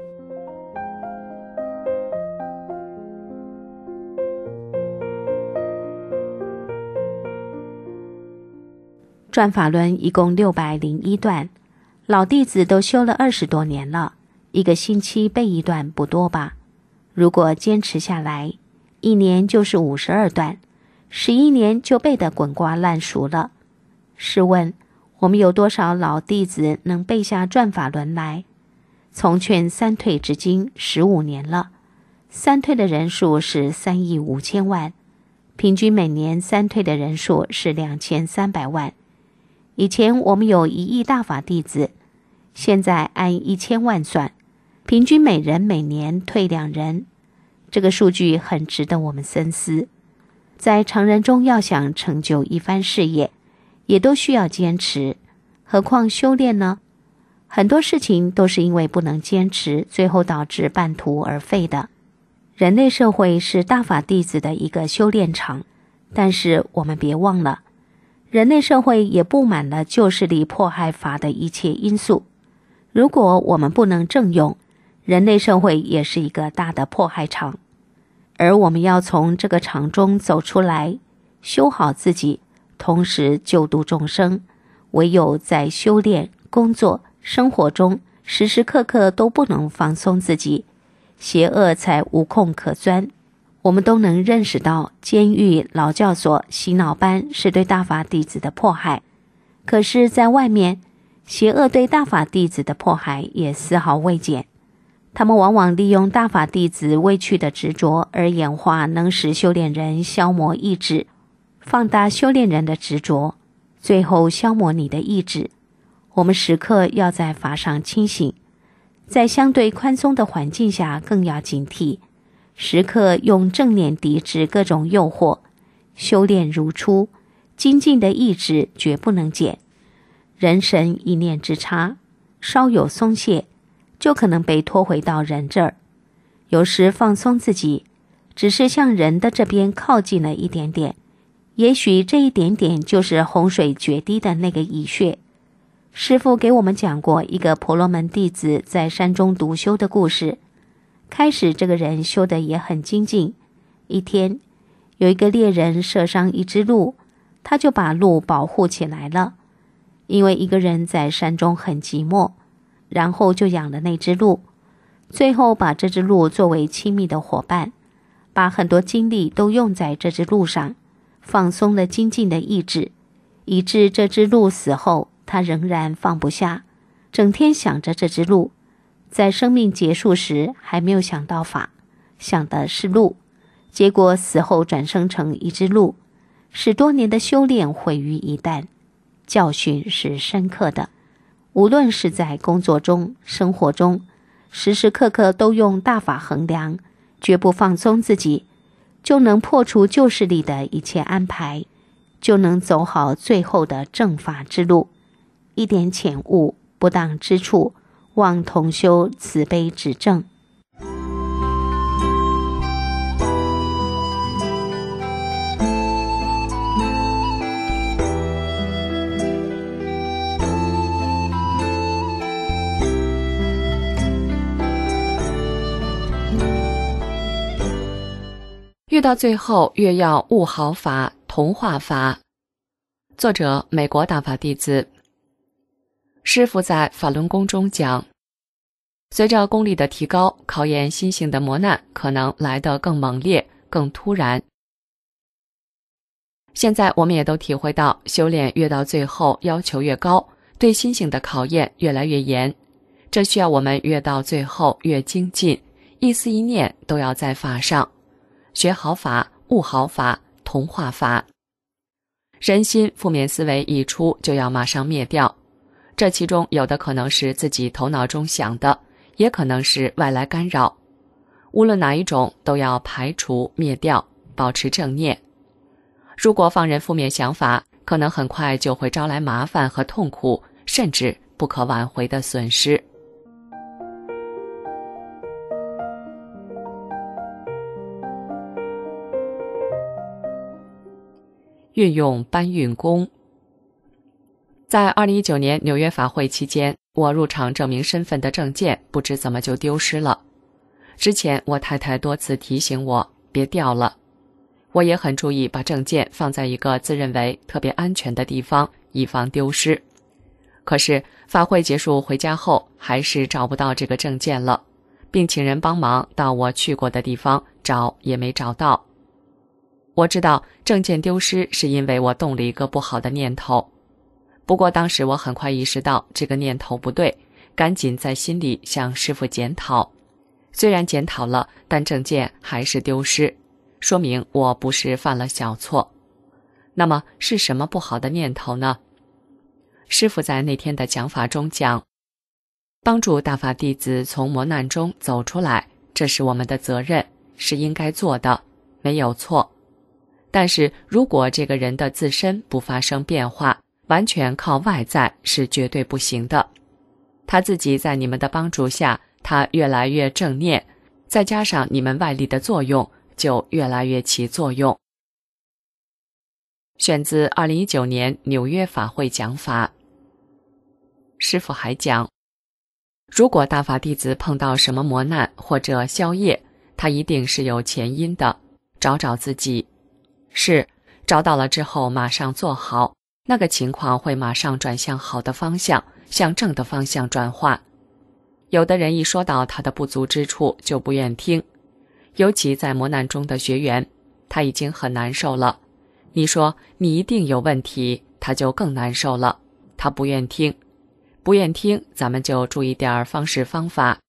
转法轮一共601段，老弟子都修了20多年了，1个星期背1段不多吧？如果坚持下来，1年就是52段，11年就背得滚瓜烂熟了。试问，我们有多少老弟子能背下转法轮来？从劝三退至今15年了，三退的人数是3亿5千万，平均每年三退的人数是2300万。以前我们有1亿大法弟子，现在按1000万算，平均每人每年退2人，这个数据很值得我们深思。在常人中要想成就一番事业，也都需要坚持，何况修炼呢？很多事情都是因为不能坚持，最后导致半途而废的。人类社会是大法弟子的一个修炼场，但是我们别忘了，人类社会也布满了旧势力迫害法的一切因素。如果我们不能正用， 人类社会也是一个大的迫害场，而我们要从这个场中走出来，修好自己，同时救度众生。唯有在修炼、工作、生活中时时刻刻都不能放松自己，邪恶才无空可钻。我们都能认识到监狱、劳教所、洗脑班是对大法弟子的迫害，可是在外面，邪恶对大法弟子的迫害也丝毫未减。他们往往利用大法弟子未去的执着，而演化能使修炼人消磨意志，放大修炼人的执着，最后消磨你的意志。我们时刻要在法上清醒，在相对宽松的环境下更要警惕，时刻用正念抵制各种诱惑。修炼如初，精进的意志绝不能减。人神一念之差，稍有松懈，就可能被拖回到人这儿。有时放松自己，只是向人的这边靠近了一点点，也许这一点点就是洪水决堤的那个蚁穴。师父给我们讲过一个婆罗门弟子在山中独修的故事。开始这个人修得也很精进，一天有一个猎人射伤一只鹿，他就把鹿保护起来了。因为一个人在山中很寂寞，然后就养了那只鹿，最后把这只鹿作为亲密的伙伴，把很多精力都用在这只鹿上，放松了精进的意志，以致这只鹿死后，他仍然放不下，整天想着这只鹿，在生命结束时还没有想到法，想的是鹿，结果死后转生成一只鹿，使多年的修炼毁于一旦。教训是深刻的，无论是在工作中、生活中，时时刻刻都用大法衡量，绝不放松自己，就能破除旧势力的一切安排，就能走好最后的正法之路。一点浅悟、不当之处，望同修慈悲指正。 越到最后越要悟好法、同化法。作者：美国大法弟子。师父在法轮功中讲，随着功力的提高，考验心性的磨难可能来得更猛烈、更突然。现在我们也都体会到，修炼越到最后要求越高，对心性的考验越来越严，这需要我们越到最后越精进，一思一念都要在法上，学好法、悟好法、同化法。人心负面思维一出就要马上灭掉，这其中有的可能是自己头脑中想的，也可能是外来干扰，无论哪一种都要排除灭掉，保持正念。如果放任负面想法，可能很快就会招来麻烦和痛苦，甚至不可挽回的损失。运用搬运功。在2019年纽约法会期间，我入场证明身份的证件不知怎么就丢失了。之前我太太多次提醒我别掉了，我也很注意把证件放在一个自认为特别安全的地方，以防丢失。可是法会结束回家后，还是找不到这个证件了，并请人帮忙到我去过的地方找，也没找到。我知道证件丢失是因为我动了一个不好的念头，不过当时我很快意识到这个念头不对，赶紧在心里向师父检讨。虽然检讨了，但证件还是丢失，说明我不是犯了小错。那么是什么不好的念头呢？师父在那天的讲法中讲，帮助大法弟子从磨难中走出来，这是我们的责任，是应该做的，没有错。但是如果这个人的自身不发生变化，完全靠外在是绝对不行的。他自己在你们的帮助下，他越来越正念，再加上你们外力的作用，就越来越起作用。选自2019年纽约法会讲法。师父还讲， 如果大法弟子碰到什么磨难或者消业，他一定是有前因的，找自己。是，找到了之后马上做好，那个情况会马上转向好的方向，向正的方向转化。有的人一说到他的不足之处就不愿听，尤其在磨难中的学员，他已经很难受了，你说你一定有问题，他就更难受了，他不愿听，咱们就注意点方式方法。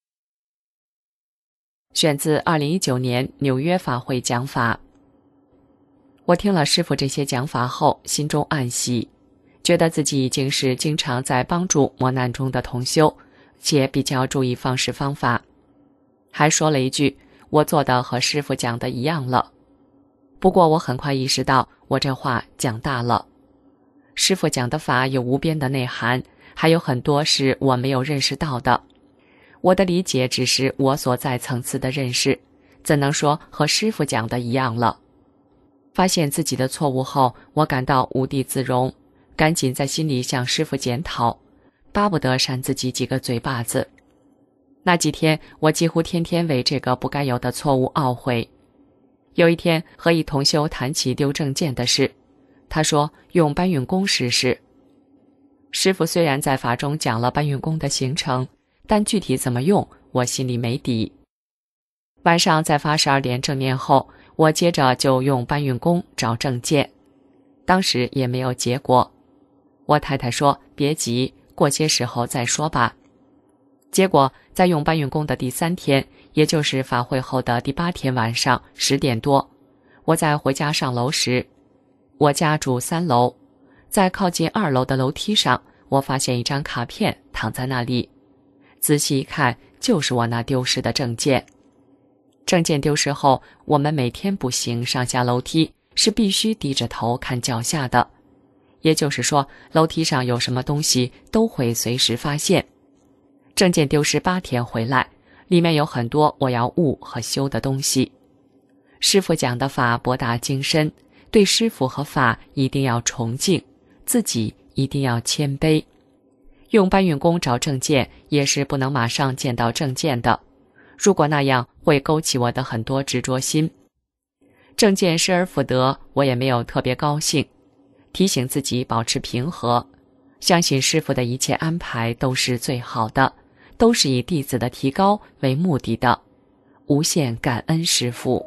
选自2019年纽约法会讲法。我听了师父这些讲法后，心中暗喜，觉得自己已经是经常在帮助磨难中的同修，且比较注意方式方法。还说了一句，我做的和师父讲的一样了。不过我很快意识到，我这话讲大了。师父讲的法有无边的内涵，还有很多是我没有认识到的。我的理解只是我所在层次的认识，怎能说和师父讲的一样了？发现自己的错误后，我感到无地自容，赶紧在心里向师父检讨，巴不得扇自己几个嘴巴子。那几天，我几乎天天为这个不该有的错误懊悔。有一天，和一同修谈起丢证件的事，他说用搬运工试试。师父虽然在法中讲了搬运工的行程，但具体怎么用，我心里没底。晚上在发12点正念后，我接着就用搬运工找证件，当时也没有结果。我太太说别急，过些时候再说吧。结果在用搬运工的第3天，也就是法会后的第8天晚上10点多，我在回家上楼时，我家住3楼，在靠近2楼的楼梯上，我发现一张卡片躺在那里，仔细一看，就是我那丢失的证件。证件丢失后，我们每天步行上下楼梯是必须低着头看脚下的，也就是说，楼梯上有什么东西都会随时发现。证件丢失8天回来，里面有很多我要悟和修的东西。师父讲的法博大精深，对师父和法一定要崇敬，自己一定要谦卑。用搬运工找证件也是不能马上见到证件的，如果那样会勾起我的很多执着心。证件失而复得，我也没有特别高兴，提醒自己保持平和，相信师父的一切安排都是最好的，都是以弟子的提高为目的的，无限感恩师父。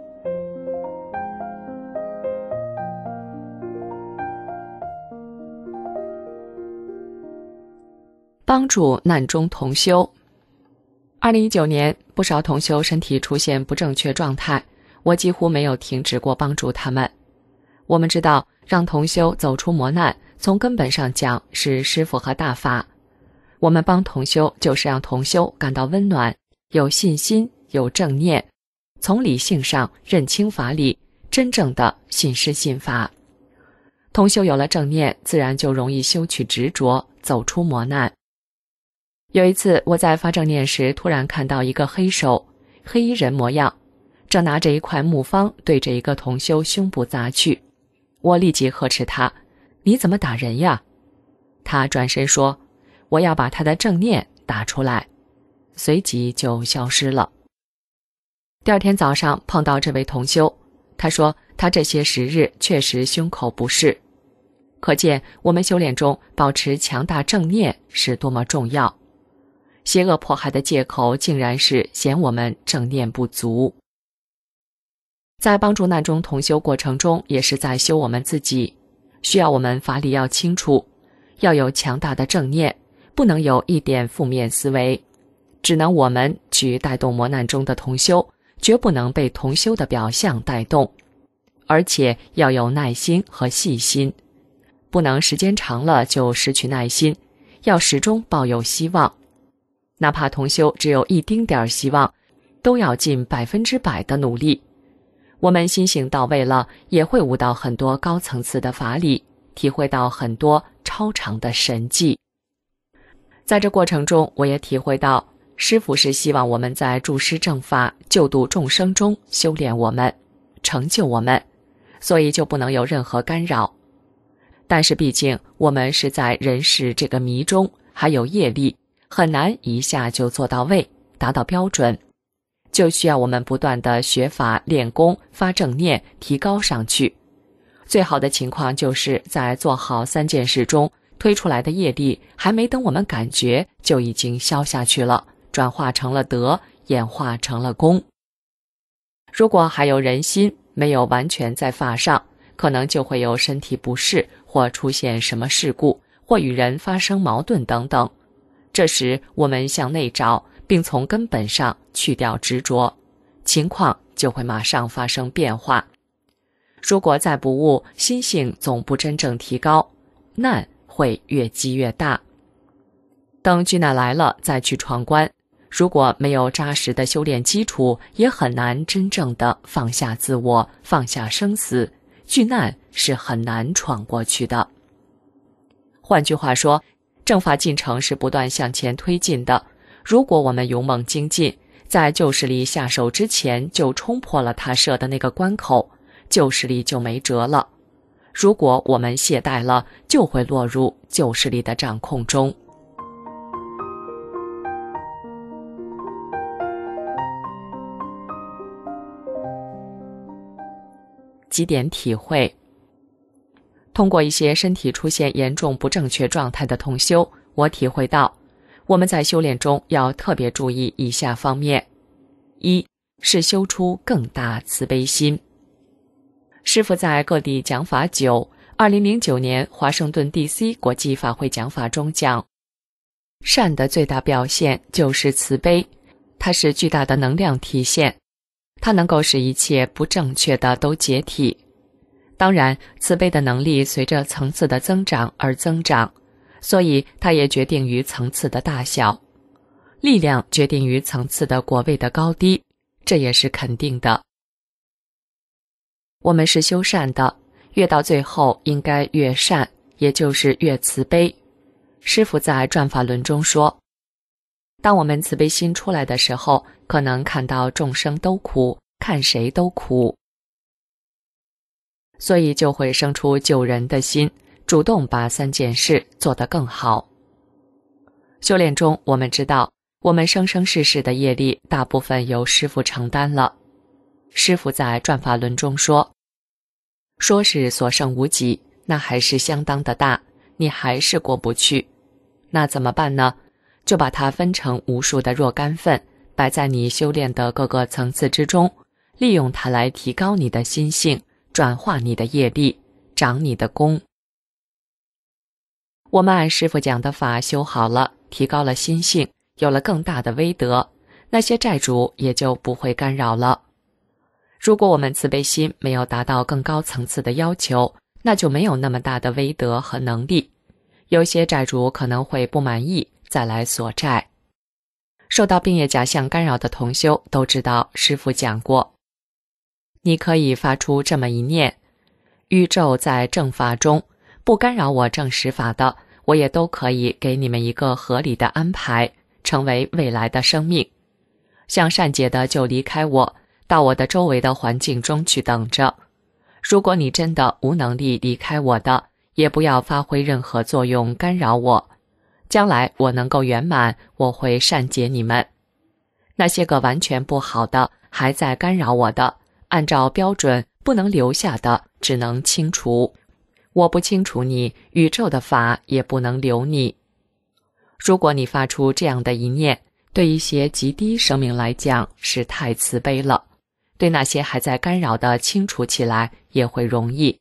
帮助难中同修。2019年，不少同修身体出现不正确状态，我几乎没有停止过帮助他们。我们知道，让同修走出磨难，从根本上讲是师父和大法。我们帮同修，就是让同修感到温暖，有信心，有正念，从理性上认清法理，真正的信师信法。同修有了正念，自然就容易修去执着，走出磨难。有一次我在发正念时，突然看到一个黑手，黑衣人模样，正拿着一块木方对着一个同修胸部砸去。我立即呵斥他：你怎么打人呀？他转身说：我要把他的正念打出来，随即就消失了。第二天早上碰到这位同修，他说他这些时日确实胸口不适，可见我们修炼中保持强大正念是多么重要。邪恶迫害的借口竟然是嫌我们正念不足。在帮助难中同修过程中，也是在修我们自己，需要我们法理要清楚，要有强大的正念，不能有一点负面思维，只能我们去带动磨难中的同修，绝不能被同修的表象带动，而且要有耐心和细心，不能时间长了就失去耐心，要始终抱有希望。哪怕同修只有一丁点希望，都要尽100%的努力。我们心性到位了，也会悟到很多高层次的法理，体会到很多超常的神迹。在这过程中，我也体会到师父是希望我们在助师正法、救度众生中修炼我们，成就我们，所以就不能有任何干扰。但是毕竟我们是在人世这个迷中，还有业力， 很难一下就做到位，达到标准，就需要我们不断的学法练功，发正念，提高上去。最好的情况就是在做好3件事中，推出来的业力还没等我们感觉，就已经消下去了，转化成了德，演化成了功。如果还有人心没有完全在法上，可能就会有身体不适，或出现什么事故，或与人发生矛盾等等。这时我们向内找，并从根本上去掉执着，情况就会马上发生变化。如果再不悟，心性总不真正提高，难会越积越大。等巨难来了再去闯关，如果没有扎实的修炼基础，也很难真正的放下自我，放下生死，巨难是很难闯过去的。换句话说，正法进程是不断向前推进的。如果我们勇猛精进，在旧势力下手之前就冲破了他设的那个关口，旧势力就没辙了。如果我们懈怠了，就会落入旧势力的掌控中。几点体会。通过一些身体出现严重不正确状态的同修，我体会到我们在修炼中要特别注意以下方面：一是修出更大慈悲心。师父在各地讲法久，2009年华盛顿 DC 国际法会讲法中讲，善的最大表现就是慈悲，它是巨大的能量体现，它能够使一切不正确的都解体。当然，慈悲的能力随着层次的增长而增长，所以它也决定于层次的大小。力量决定于层次的果位的高低，这也是肯定的。我们是修善的，越到最后应该越善，也就是越慈悲。师父在转法轮中说，当我们慈悲心出来的时候，可能看到众生都苦，看谁都苦，所以就会生出救人的心，主动把3件事做得更好。修炼中我们知道，我们生生世世的业力大部分由师父承担了。师父在转法轮中说是所剩无几，那还是相当的大，你还是过不去。那怎么办呢？就把它分成无数的若干份，摆在你修炼的各个层次之中，利用它来提高你的心性，转化你的业力，长你的功。我们按师父讲的法修好了，提高了心性，有了更大的威德，那些债主也就不会干扰了。如果我们慈悲心没有达到更高层次的要求，那就没有那么大的威德和能力。有些债主可能会不满意，再来索债。受到病业假象干扰的同修都知道，师父讲过，你可以发出这么一念：宇宙在正法中，不干扰我正实法的，我也都可以给你们一个合理的安排，成为未来的生命。想善解的就离开我，到我的周围的环境中去等着。如果你真的无能力离开我的，也不要发挥任何作用干扰我。将来我能够圆满，我会善解你们。那些个完全不好的，还在干扰我的，按照标准不能留下的，只能清除。我不清除你，宇宙的法也不能留你。如果你发出这样的一念，对一些极低生命来讲是太慈悲了，对那些还在干扰的清除起来也会容易。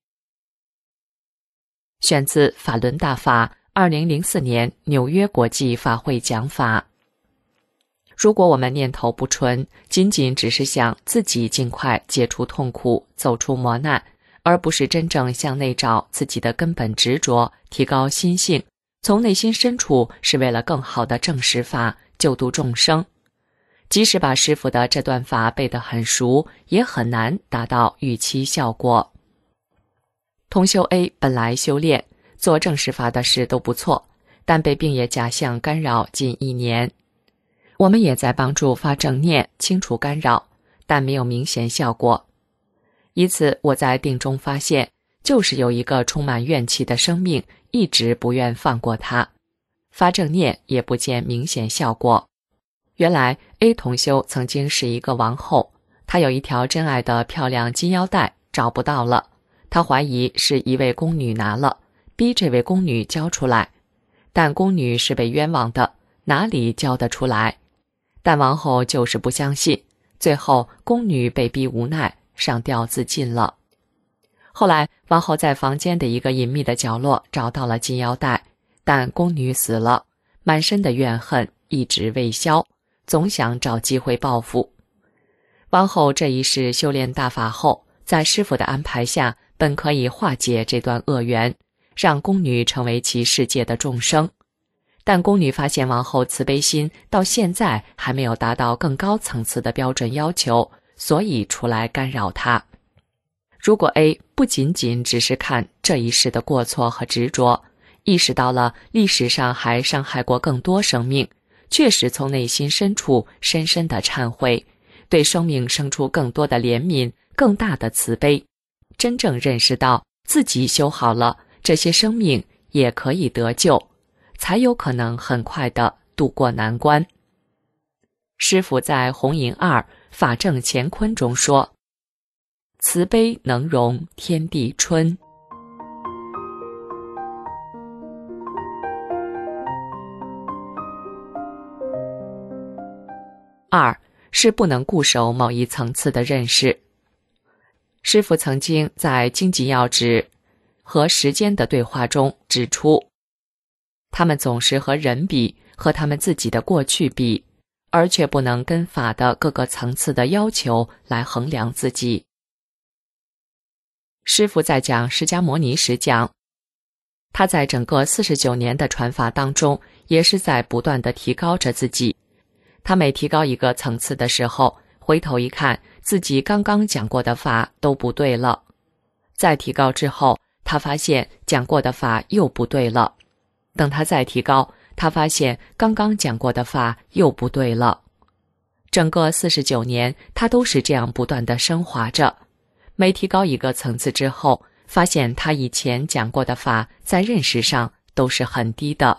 选自法轮大法2004年纽约国际法会讲法。如果我们念头不纯，仅仅只是想自己尽快解除痛苦，走出磨难，而不是真正向内找自己的根本执着，提高心性，从内心深处是为了更好的正实法，救度众生。即使把师父的这段法背得很熟，也很难达到预期效果。同修 A 本来修炼做正实法的事都不错，但被病业假象干扰近1年。我们也在帮助发正念，清除干扰，但没有明显效果。因此我在定中发现，就是有一个充满怨气的生命，一直不愿放过它。 发正念也不见明显效果。原来 A 同修曾经是一个王后，她有一条珍爱的漂亮金腰带找不到了，她怀疑是一位宫女拿了，逼这位宫女交出来，但宫女是被冤枉的，哪里交得出来？但王后就是不相信，最后宫女被逼无奈上吊自尽了。后来王后在房间的一个隐秘的角落找到了金腰带，但宫女死了，满身的怨恨一直未消，总想找机会报复。王后这一世修炼大法后，在师父的安排下，本可以化解这段恶缘，让宫女成为其世界的众生。但宫女发现王后慈悲心到现在还没有达到更高层次的标准要求，所以出来干扰她。如果 A 不仅仅只是看这一世的过错和执着，意识到了历史上还伤害过更多生命，确实从内心深处深深的忏悔，对生命生出更多的怜悯，更大的慈悲，真正认识到自己修好了，这些生命也可以得救，才有可能很快地渡过难关。师父在弘引2法正乾坤中说，慈悲能容天地春。2是不能固守某一层次的认识。师父曾经在经济要旨和时间的对话中指出，他们总是和人比，和他们自己的过去比，而却不能跟法的各个层次的要求来衡量自己。师父在讲释迦牟尼时讲，他在整个49年的传法当中，也是在不断地提高着自己。他每提高一个层次的时候，回头一看，自己刚刚讲过的法都不对了。再提高之后，他发现讲过的法又不对了。等他再提高，他发现刚刚讲过的法又不对了。整个49年，他都是这样不断地升华着。每提高一个层次之后，发现他以前讲过的法在认识上都是很低的。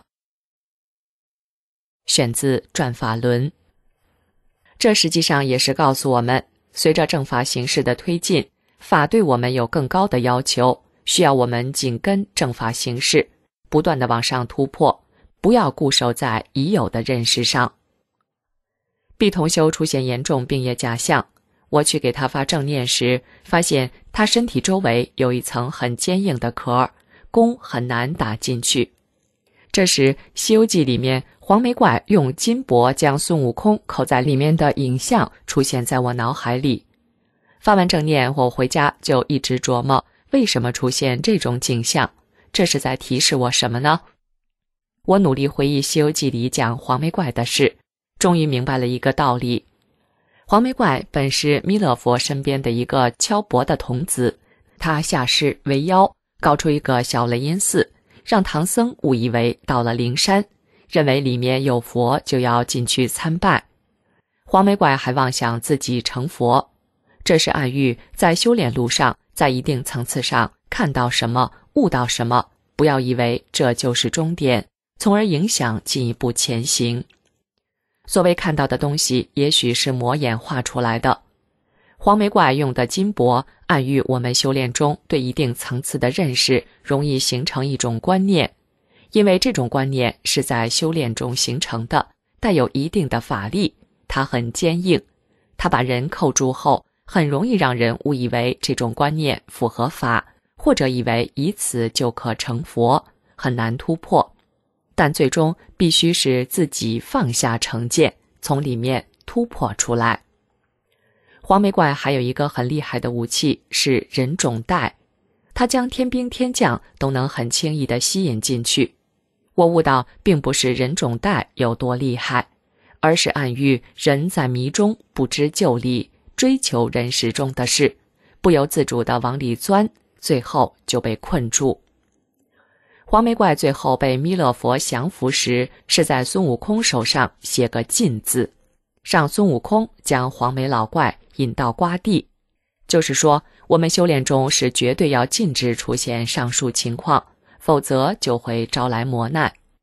选自《转法轮》。这实际上也是告诉我们，随着正法形式的推进，法对我们有更高的要求，需要我们紧跟正法形式，不断地往上突破，不要固守在已有的认识上。毕同修出现严重病业假象，我去给他发正念时，发现他身体周围有一层很坚硬的壳，弓很难打进去。这时《西游记》里面黄眉怪用金箔将孙悟空扣在里面的影像出现在我脑海里。发完正念，我回家就一直琢磨，为什么出现这种景象？这是在提示我什么呢？我努力回忆《西游记》里讲黄眉怪的事，终于明白了一个道理。黄眉怪本是弥勒佛身边的一个敲钵的童子，他下世为妖，搞出一个小雷音寺，让唐僧误以为到了灵山，认为里面有佛就要进去参拜。黄眉怪还妄想自己成佛，这是暗喻在修炼路上，在一定层次上看到什么悟到什么，不要以为这就是终点，从而影响进一步前行。所谓看到的东西，也许是魔眼画出来的。黄眉怪用的金箔，暗喻我们修炼中对一定层次的认识容易形成一种观念，因为这种观念是在修炼中形成的，带有一定的法力，它很坚硬，它把人扣住后，很容易让人误以为这种观念符合法，或者以为以此就可成佛，很难突破。但最终必须是自己放下成见，从里面突破出来。黄眉怪还有一个很厉害的武器，是人种带，它将天兵天将都能很轻易地吸引进去。我悟到并不是人种带有多厉害，而是暗喻人在迷中不知就里，追求人世中的事，不由自主地往里钻，最后就被困住。黄眉怪最后被弥勒佛降服时，是在孙悟空手上写个禁字，让孙悟空将黄眉老怪引到瓜地。就是说，我们修炼中是绝对要禁止出现上述情况，否则就会招来磨难。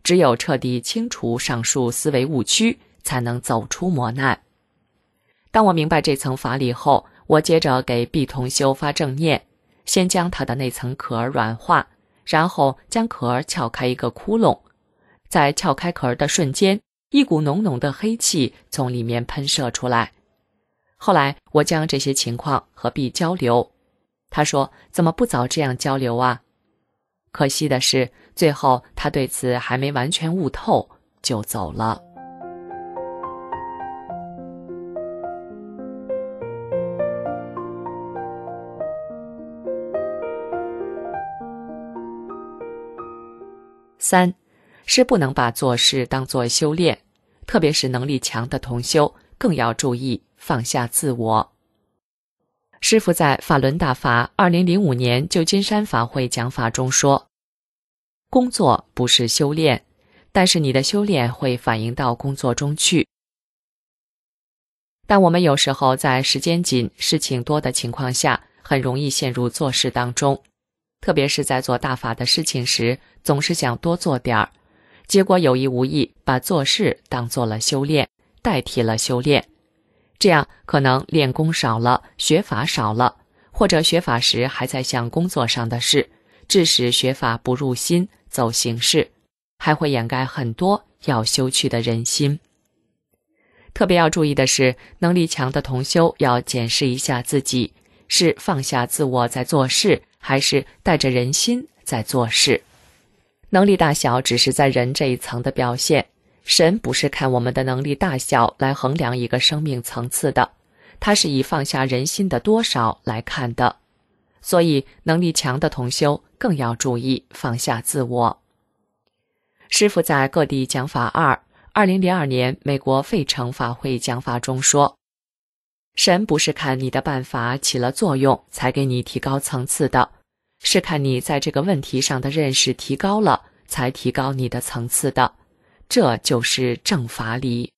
只有彻底清除上述思维误区，才能走出磨难。当我明白这层法理后，我接着给 B 同修发正念，先将他的那层壳软化，然后将壳撬开一个窟窿。在撬开壳的瞬间，一股浓浓的黑气从里面喷射出来。后来我将这些情况和 B 交流，他说怎么不早这样交流啊？可惜的是，最后他对此还没完全悟透就走了。3是不能把做事当作修炼，特别是能力强的同修更要注意放下自我。师父在法轮大法2005年旧金山法会讲法中说，工作不是修炼，但是你的修炼会反映到工作中去。但我们有时候在时间紧、事情多的情况下，很容易陷入做事当中，特别是在做大法的事情时，总是想多做点儿，结果有意无意把做事当做了修炼，代替了修炼。这样可能练功少了，学法少了，或者学法时还在想工作上的事，致使学法不入心，走形式，还会掩盖很多要修去的人心。特别要注意的是，能力强的同修要检视一下自己，是放下自我在做事，还是带着人心在做事。能力大小只是在人这一层的表现，神不是看我们的能力大小来衡量一个生命层次的，它是以放下人心的多少来看的。所以能力强的同修更要注意放下自我。师父在各地讲法2002年美国费城法会讲法中说，神不是看你的办法起了作用才给你提高层次的，是看你在这个问题上的认识提高了，才提高你的层次的，这就是正法理。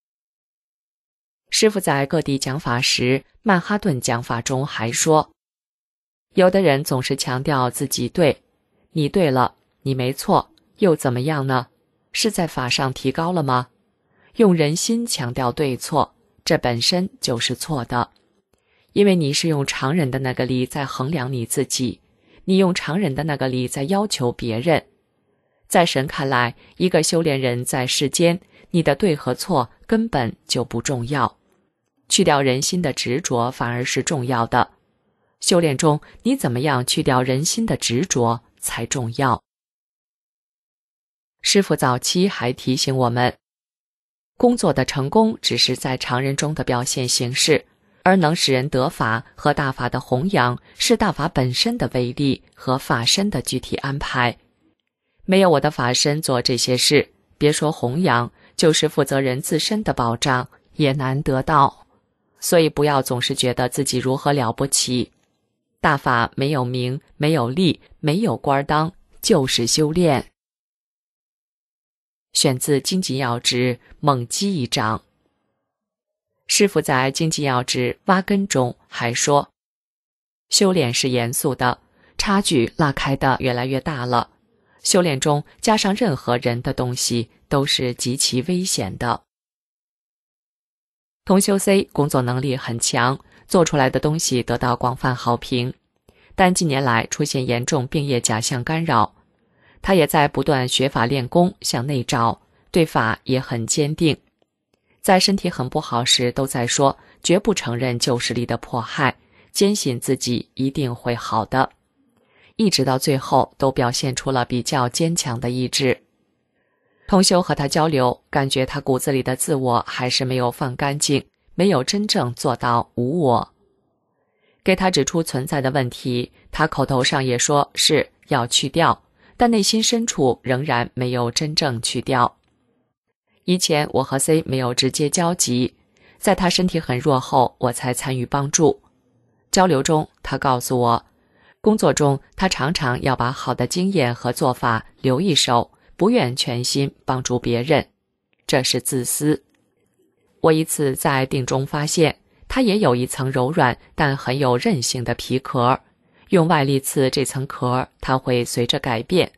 师父在各地讲法时，曼哈顿讲法中还说，有的人总是强调自己对，你对了，你没错，又怎么样呢？是在法上提高了吗？用人心强调对错，这本身就是错的，因为你是用常人的那个理在衡量你自己，你用常人的那个理在要求别人。在神看来，一个修炼人在世间，你的对和错根本就不重要，去掉人心的执着反而是重要的。修炼中，你怎么样去掉人心的执着才重要。师父早期还提醒我们，工作的成功只是在常人中的表现形式，而能使人得法和大法的弘扬是大法本身的威力和法身的具体安排。没有我的法身做这些事，别说弘扬，就是负责人自身的保障也难得到。所以不要总是觉得自己如何了不起，大法没有名，没有利，没有官当，就是修炼。选自《经济要旨》猛击一章。师父在《经济要旨》挖根中还说，修炼是严肃的，差距拉开的越来越大了。修炼中加上任何人的东西都是极其危险的。同修 C 工作能力很强，做出来的东西得到广泛好评，但近年来出现严重病业假象干扰。他也在不断学法练功，向内找，对法也很坚定。在身体很不好时都在说，绝不承认旧势力的迫害，坚信自己一定会好的。一直到最后都表现出了比较坚强的意志。同修和他交流，感觉他骨子里的自我还是没有放干净，没有真正做到无我。给他指出存在的问题，他口头上也说是要去掉，但内心深处仍然没有真正去掉。以前我和 C 没有直接交集，在他身体很弱后，我才参与帮助。交流中，他告诉我，工作中他常常要把好的经验和做法留一手，不愿全心帮助别人，这是自私。我一次在定中发现，他也有一层柔软但很有韧性的皮壳，用外力刺这层壳，它会随着改变。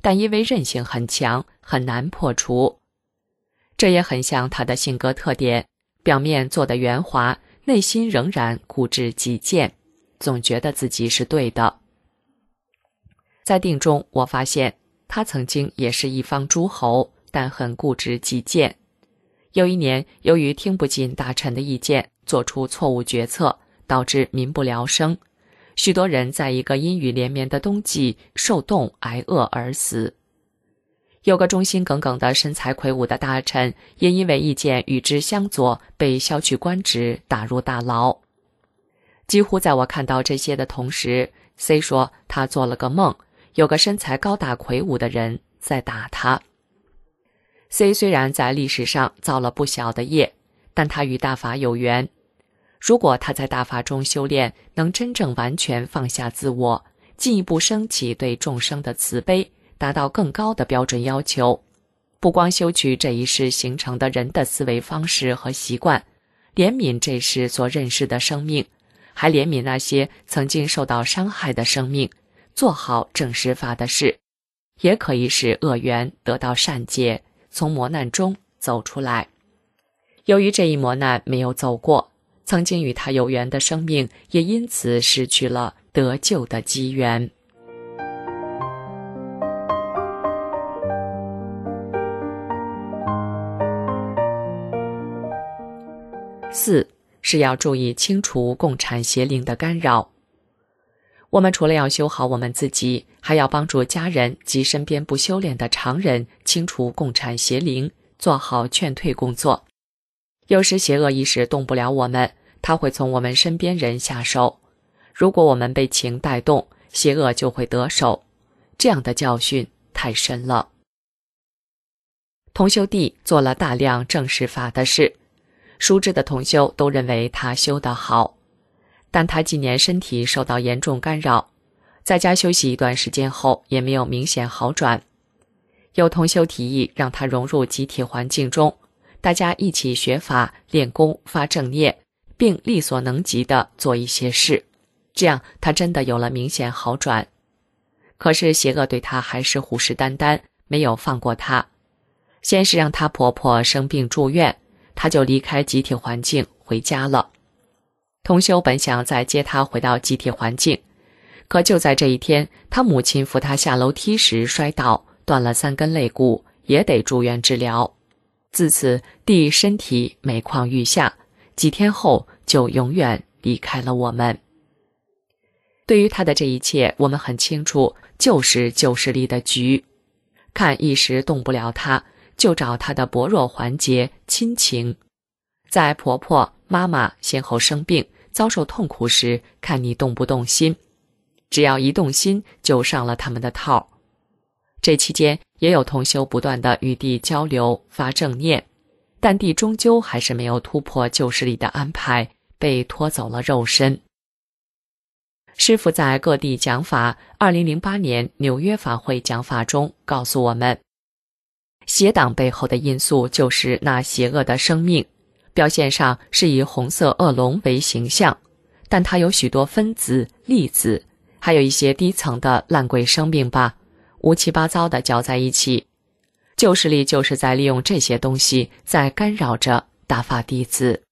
但因为韧性很强，很难破除。这也很像他的性格特点，表面做得圆滑，内心仍然固执己见，总觉得自己是对的。在定中，我发现他曾经也是一方诸侯，但很固执己见。有一年，由于听不进大臣的意见，做出错误决策，导致民不聊生，许多人在一个阴雨连绵的冬季受冻挨饿而死。有个忠心耿耿的身材魁梧的大臣，也因为意见与之相左，被削去官职，打入大牢。几乎在我看到这些的同时， C 说他做了个梦，有个身材高大魁梧的人在打他。C 虽然在历史上造了不小的业，但他与大法有缘。如果他在大法中修炼，能真正完全放下自我，进一步升起对众生的慈悲，达到更高的标准要求，不光修取这一世形成的人的思维方式和习惯，怜悯这世所认识的生命，还怜悯那些曾经受到伤害的生命，做好正实法的事，也可以使恶缘得到善解，从磨难中走出来。由于这一磨难没有走过，曾经与他有缘的生命也因此失去了得救的机缘。4是要注意清除共产邪灵的干扰。我们除了要修好我们自己，还要帮助家人及身边不修炼的常人清除共产邪灵，做好劝退工作。有时邪恶意识动不了我们，它会从我们身边人下手。如果我们被情带动，邪恶就会得手。这样的教训太深了。同修弟做了大量正实法的事，熟知的同修都认为他修得好，但他今年身体受到严重干扰，在家休息一段时间后也没有明显好转。有同修提议让他融入集体环境中，大家一起学法、练功、发正念，并力所能及地做一些事，这样他真的有了明显好转。可是邪恶对他还是虎视眈眈，没有放过他。先是让他婆婆生病住院，他就离开集体环境回家了。同修本想再接他回到集体环境，可就在这一天，他母亲扶他下楼梯时摔倒，断了3根肋骨，也得住院治疗。自此弟身体每况愈下，几天后就永远离开了我们。对于他的这一切，我们很清楚，就是旧势力的局。看一时动不了他，就找他的薄弱环节亲情。在婆婆、妈妈先后生病、遭受痛苦时，看你动不动心。只要一动心，就上了他们的套。这期间也有同修不断地与弟交流、发正念，但弟终究还是没有突破旧势力的安排，被拖走了肉身。师父在各地讲法，2008年纽约法会讲法中告诉我们，邪党背后的因素就是那邪恶的生命，表现上是以红色恶龙为形象，但它有许多分子、粒子，还有一些低层的烂鬼生命吧，乌七八糟的搅在一起。旧势力就是在利用这些东西，在干扰着大法弟子。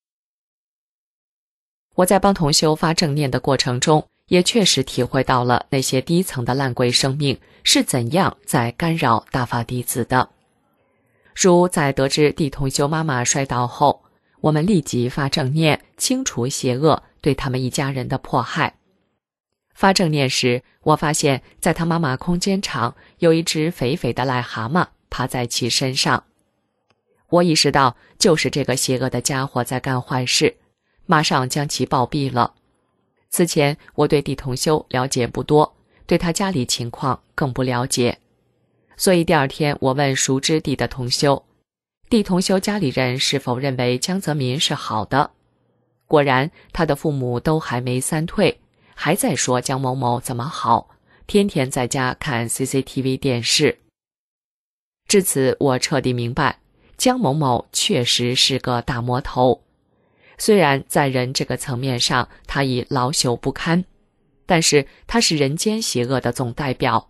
我在帮同修发正念的过程中，也确实体会到了那些低层的烂鬼生命是怎样在干扰大法弟子的。如在得知弟同修妈妈摔倒后，我们立即发正念，清除邪恶对他们一家人的迫害。发正念时，我发现在他妈妈空间场有一只肥肥的癞蛤蟆趴在其身上。我意识到就是这个邪恶的家伙在干坏事，马上将其暴毙了。此前我对弟同修了解不多，对他家里情况更不了解，所以第二天我问熟知弟的同修，弟同修家里人是否认为江泽民是好的。果然他的父母都还没3退，还在说江某某怎么好，天天在家看 CCTV 电视。至此我彻底明白，江某某确实是个大魔头。虽然在人这个层面上他已老朽不堪，但是他是人间邪恶的总代表，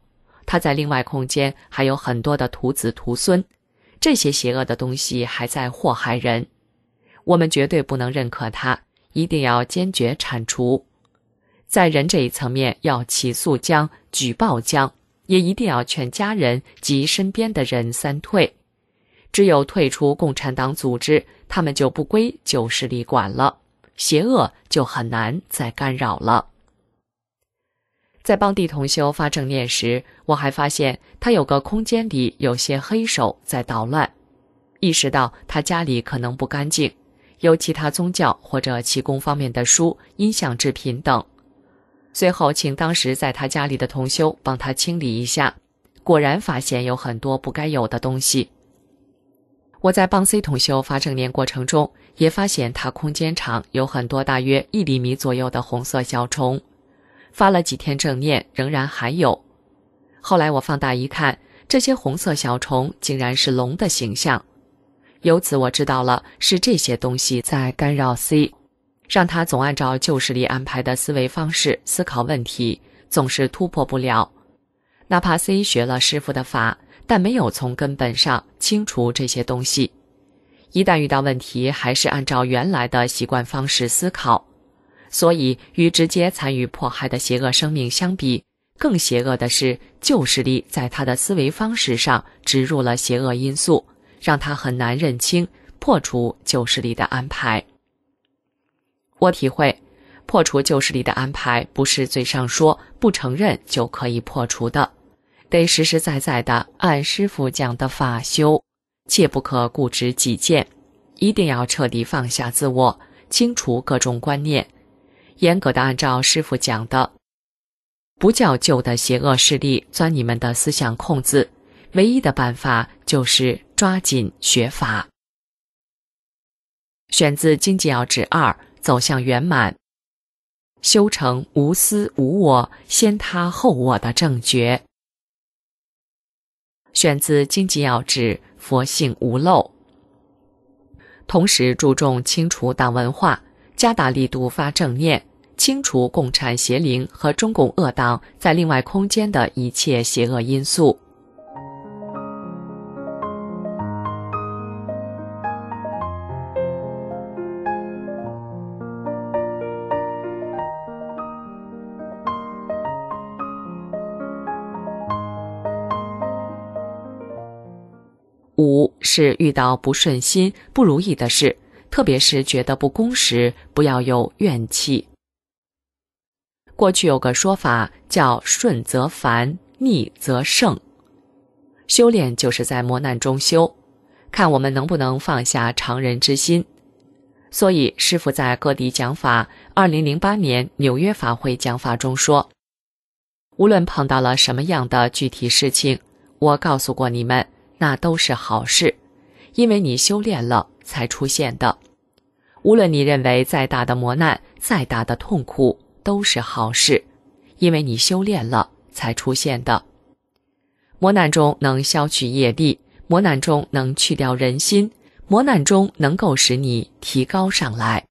他在另外空间还有很多的徒子徒孙，这些邪恶的东西还在祸害人。我们绝对不能认可他，一定要坚决铲除。在人这一层面要起诉江、举报江，也一定要劝家人及身边的人三退。只有退出共产党组织，他们就不归旧势力管了，邪恶就很难再干扰了。在帮地同修发正念时，我还发现他有个空间里有些黑手在捣乱，意识到他家里可能不干净，有其他宗教或者气功方面的书、音像制品等。随后请当时在他家里的同修帮他清理一下，果然发现有很多不该有的东西。我在帮 C 同修发正念过程中，也发现他空间场有很多大约1厘米左右的红色小虫，发了几天正念仍然还有。后来我放大一看，这些红色小虫竟然是龙的形象，由此我知道了是这些东西在干扰 C， 让他总按照旧势力安排的思维方式思考问题，总是突破不了。哪怕 C 学了师父的法，但没有从根本上清除这些东西，一旦遇到问题还是按照原来的习惯方式思考。所以与直接参与迫害的邪恶生命相比，更邪恶的是旧势力在他的思维方式上植入了邪恶因素，让他很难认清破除旧势力的安排。我体会，破除旧势力的安排不是嘴上说不承认就可以破除的，得实实在在地按师父讲的法修，切不可固执己见，一定要彻底放下自我，清除各种观念，严格地按照师父讲的，不叫旧的邪恶势力钻你们的思想空子，唯一的办法就是抓紧学法。选自《经济要旨2》，走向圆满，修成无私无我，先他后我的正觉。选自《经济要旨》，佛性无漏。同时注重清除党文化，加大力度发正念，清除共产邪灵和中共恶党在另外空间的一切邪恶因素。5是遇到不顺心、不如意的事，特别是觉得不公时，不要有怨气。过去有个说法叫顺则凡，逆则胜。修炼就是在磨难中修，看我们能不能放下常人之心。所以师父在各地讲法2008年纽约法会讲法中说，无论碰到了什么样的具体事情，我告诉过你们，那都是好事，因为你修炼了才出现的。无论你认为再大的磨难、再大的痛苦，都是好事，因为你修炼了才出现的。磨难中能消去业力，磨难中能去掉人心，磨难中能够使你提高上来。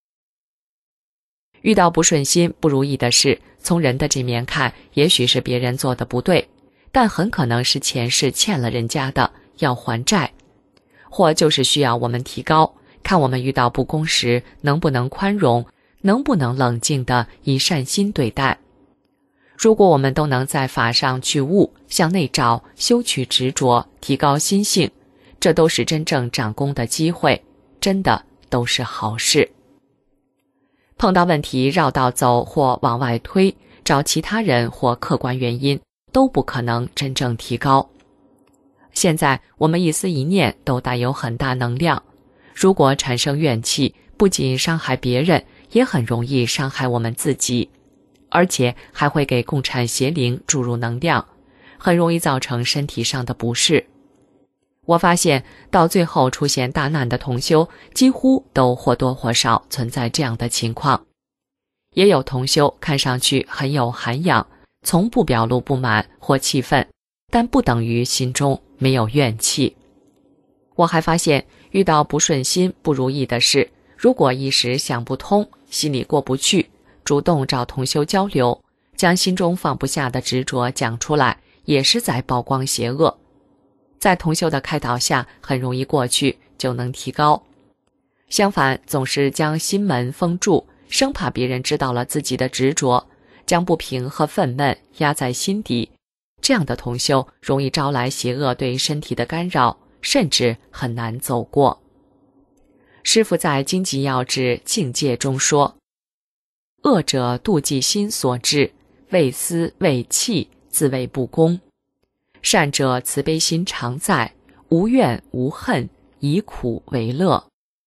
遇到不顺心、不如意的事，从人的这面看，也许是别人做的不对，但很可能是前世欠了人家的，要还债，或就是需要我们提高，看我们遇到不公时能不能宽容，能不能冷静地以善心对待。如果我们都能在法上去悟，向内找，修去执着，提高心性，这都是真正长功的机会，真的都是好事。碰到问题绕道走或往外推，找其他人或客观原因，都不可能真正提高。现在我们一思一念都带有很大能量，如果产生怨气，不仅伤害别人，也很容易伤害我们自己，而且还会给共产邪灵注入能量，很容易造成身体上的不适。我发现到最后出现大难的同修，几乎都或多或少存在这样的情况。也有同修看上去很有涵养，从不表露不满或气愤，但不等于心中没有怨气。我还发现遇到不顺心、不如意的事，如果一时想不通，心里过不去，主动找同修交流，将心中放不下的执着讲出来， 也是在曝光邪恶。在同修的开导下，很容易过去，就能提高。相反，总是将心门封住，生怕别人知道了自己的执着，将不平和愤懑压在心底，这样的同修容易招来邪恶对身体的干扰，甚至很难走过。师父在《经济要旨境界》中说，恶者妒忌心所致，为私为气，自谓不公；善者慈悲心常在，无怨无恨，以苦为乐。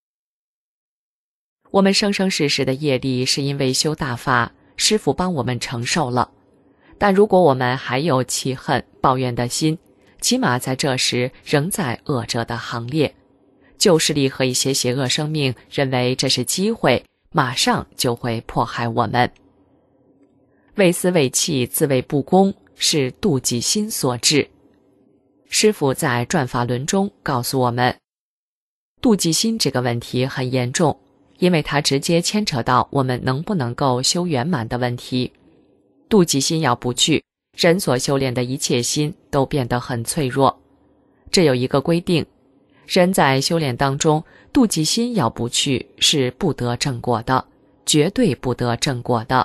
我们生生世世的业力是因为修大法，师父帮我们承受了。但如果我们还有气恨、抱怨的心，起码在这时仍在恶者的行列。旧势力和一些邪恶生命认为这是机会，马上就会迫害我们。为私为气，自谓不公，是妒忌心所致。师父在转法轮中告诉我们，妒忌心这个问题很严重，因为它直接牵扯到我们能不能够修圆满的问题。妒忌心要不去，人所修炼的一切心都变得很脆弱。这有一个规定，人在修炼当中，妒忌心要不去，是不得正果的，绝对不得正果的。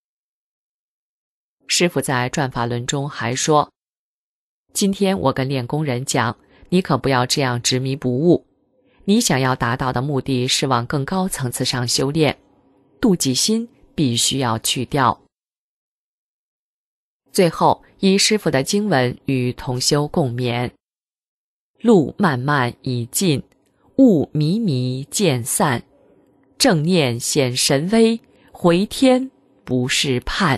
师父在转法轮中还说，今天我跟练功人讲，你可不要这样执迷不悟，你想要达到的目的是往更高层次上修炼，妒忌心必须要去掉。最后，以师父的经文与同修共勉：路漫漫已尽，雾迷迷渐散，正念显神威，回天不是盼。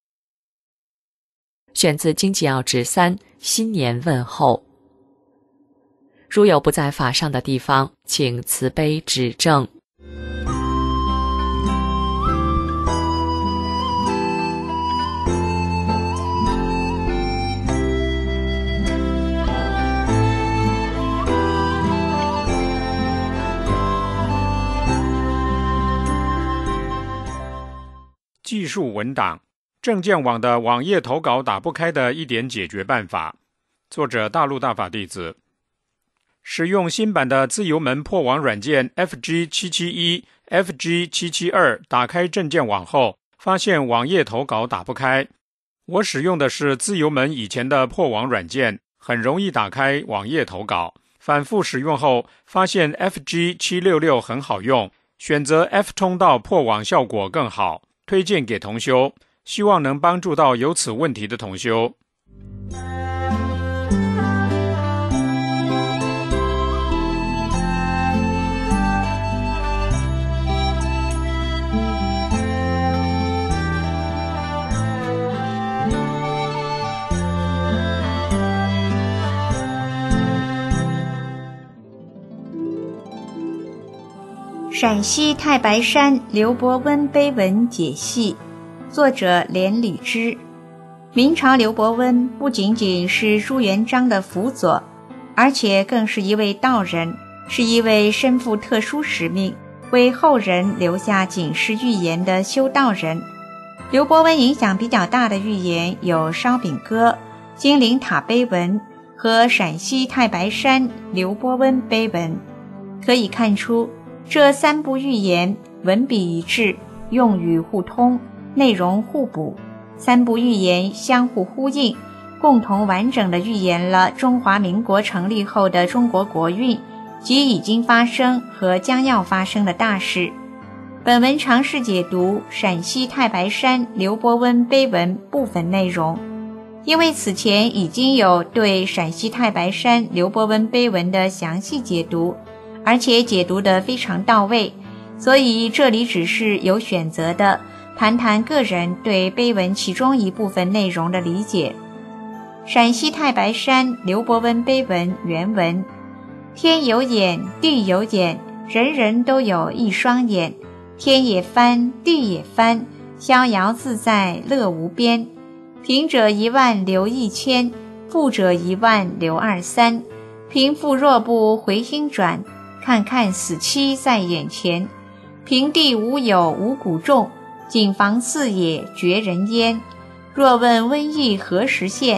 选自《经济要旨3新年问候》。如有不在法上的地方，请慈悲指正。 技术文档，证件网的网页投稿打不开的一点解决办法。作者大陆大法弟子。使用新版的自由门破网软件 FG771、FG772 打开证件网后，发现网页投稿打不开。我使用的是自由门以前的破网软件，很容易打开网页投稿。反复使用后，发现 FG766 很好用，选择 F 通道破网效果更好，推荐给同修，希望能帮助到有此问题的同修。 陕西太白山刘伯温碑文解析，作者连理之。明朝刘伯温不仅仅是朱元璋的辅佐，而且更是一位道人，是一位身负特殊使命，为后人留下警示预言的修道人。刘伯温影响比较大的预言有《烧饼歌》、金陵塔碑文和陕西太白山刘伯温碑文。可以看出，这三部预言文笔一致，用语互通，内容互补，三部预言相互呼应，共同完整地预言了中华民国成立后的中国国运及已经发生和将要发生的大事。本文尝试解读陕西太白山刘伯温碑文部分内容，因为此前已经有对陕西太白山刘伯温碑文的详细解读，而且解读得非常到位，所以这里只是有选择的谈谈个人对碑文其中一部分内容的理解。陕西太白山刘伯温碑文原文：天有眼，地有眼，人人都有一双眼，天也翻，地也翻，逍遥自在乐无边。贫者10000留1000，富者10000留23。贫富若不回心转，看看死期在眼前。平地无有五谷种，谨防四野绝人烟。若问瘟疫何时现，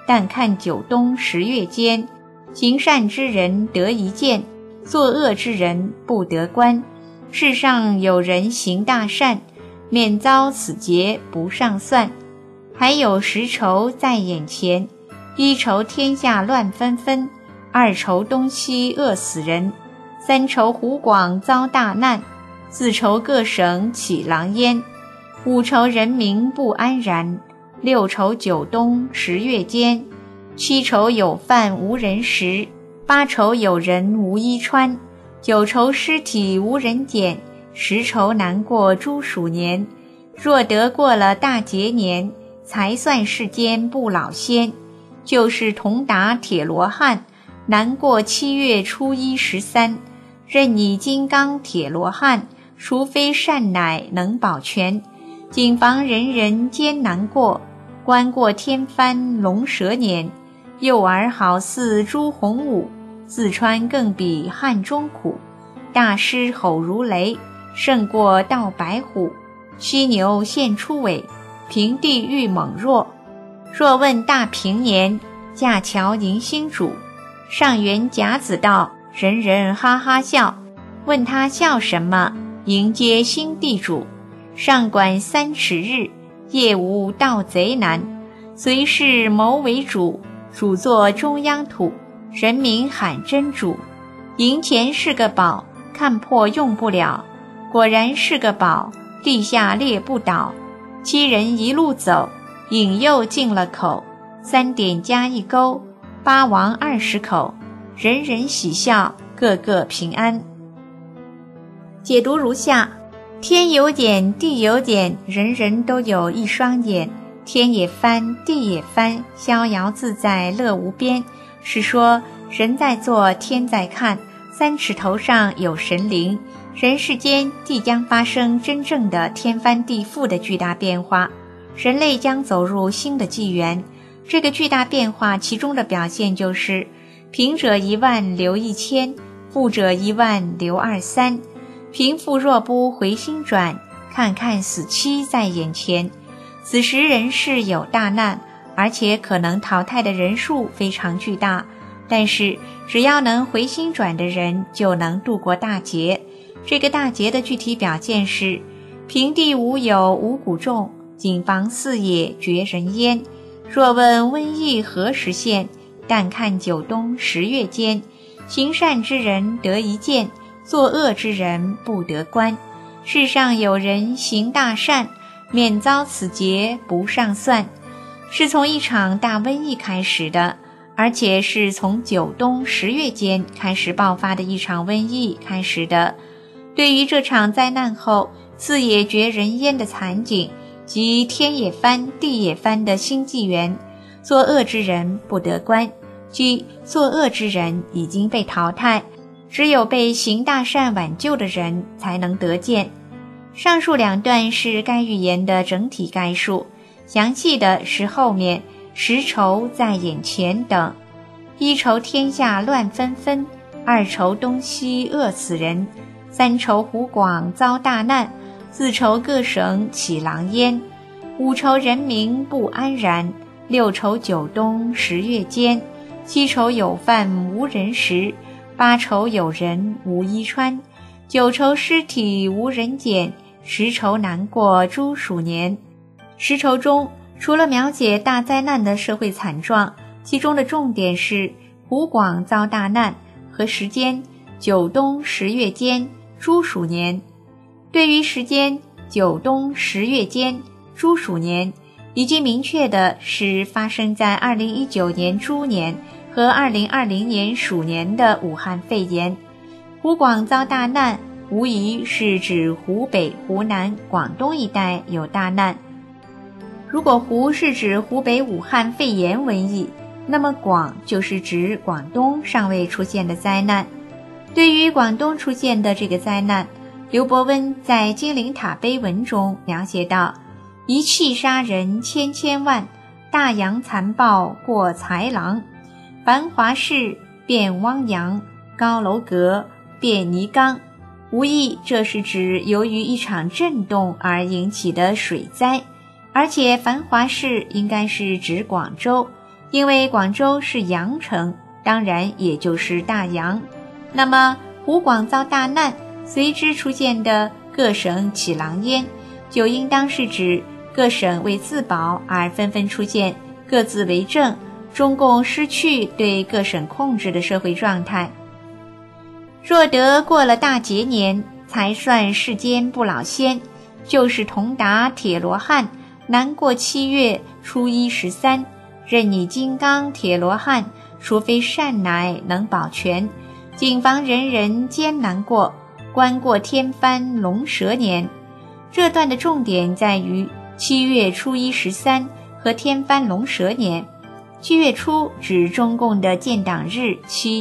但看九冬10月间，行善之人得一见，作恶之人不得观。世上有人行大善，免遭此劫不上算。还有10愁在眼前，一愁天下乱纷纷，二愁东西饿死人，三愁湖广遭大难，四愁各省起狼烟，五愁人民不安然，六愁九冬10月间，七愁有饭无人食，八愁有人无衣穿，九愁尸体无人捡，十愁难过诸鼠年。若得过了大劫年，才算世间不老仙。就是同达铁罗汉，难过7月初1、13。任你金刚铁罗汉，除非善乃能保全。谨防人人艰难过，关过天翻龙蛇年。幼儿好似朱洪武，自穿更比汉中苦。大狮吼如雷，胜过盗白虎。犀牛现出尾，平地遇猛弱。若问大平年，架桥迎新主。上元甲子到，人人哈哈笑。问他笑什么？迎接新地主。上管30日，夜无盗贼难。随是谋为主，主作中央土。人民喊真主。银钱是个宝，看破用不了。果然是个宝，地下裂不倒。7人一路走，引诱进了口。3点加一钩，8王20口。人人喜笑，个个平安。解读如下：天有眼，地有眼，人人都有一双眼。天也翻，地也翻，逍遥自在乐无边。是说人在做，天在看，3尺头上有神灵。人世间即将发生真正的天翻地覆的巨大变化，人类将走入新的纪元。这个巨大变化其中的表现就是贫者1万留1000，富者1万留23。贫富若不回心转，看看死期在眼前。此时人世有大难，而且可能淘汰的人数非常巨大，但是只要能回心转的人就能度过大劫。这个大劫的具体表现是：平地无有五谷种，谨防四野绝人烟。若问瘟疫何时现，但看九冬10月间。行善之人得一见，作恶之人不得观。世上有人行大善，免遭此劫不上算。是从一场大瘟疫开始的，而且是从九冬10月间开始爆发的一场瘟疫开始的。对于这场灾难后四野绝人烟的惨景，及天也翻地也翻的新纪元，作恶之人不得观，即作恶之人已经被淘汰，只有被行大善挽救的人才能得见。上述2段是该预言的整体概述，详细的是后面10愁在眼前等。1愁天下乱纷纷，2愁东西饿死人，3愁湖广遭大难，4愁各省起狼烟，5愁人民不安然，6愁九冬10月间，7愁有饭无人食，8愁有人无衣穿，9愁尸体无人捡，10愁难过诸鼠年。10愁中除了描写大灾难的社会惨状，其中的重点是湖广遭大难和时间九冬10月间诸鼠年。对于时间九冬10月间诸鼠年，已经明确的是发生在2019年猪年和2020年鼠年的武汉肺炎。湖广遭大难无疑是指湖北、湖南、广东一带有大难。如果湖是指湖北武汉肺炎瘟疫，那么广就是指广东尚未出现的灾难。对于广东出现的这个灾难，刘伯温在《金陵塔碑文》中描写到：一气杀人千千万，大洋残暴过豺狼，繁华市变汪洋，高楼阁变泥缸。无疑这是指由于一场震动而引起的水灾，而且繁华市应该是指广州， 因为广州是洋城，当然也就是大洋。那么湖广遭大难，随之出现的各省起狼烟，就应当是指各省为自保而纷纷出现各自为政，中共失去对各省控制的社会状态。若得过了大节年，才算世间不老仙，就是同达铁罗汉，难过7月初一13，任你金刚铁罗汉，除非善乃能保全，谨防人人艰难过，关过天翻龙蛇年。这段的重点在于7月初一13和天翻龙蛇年。7月初指中共的建党日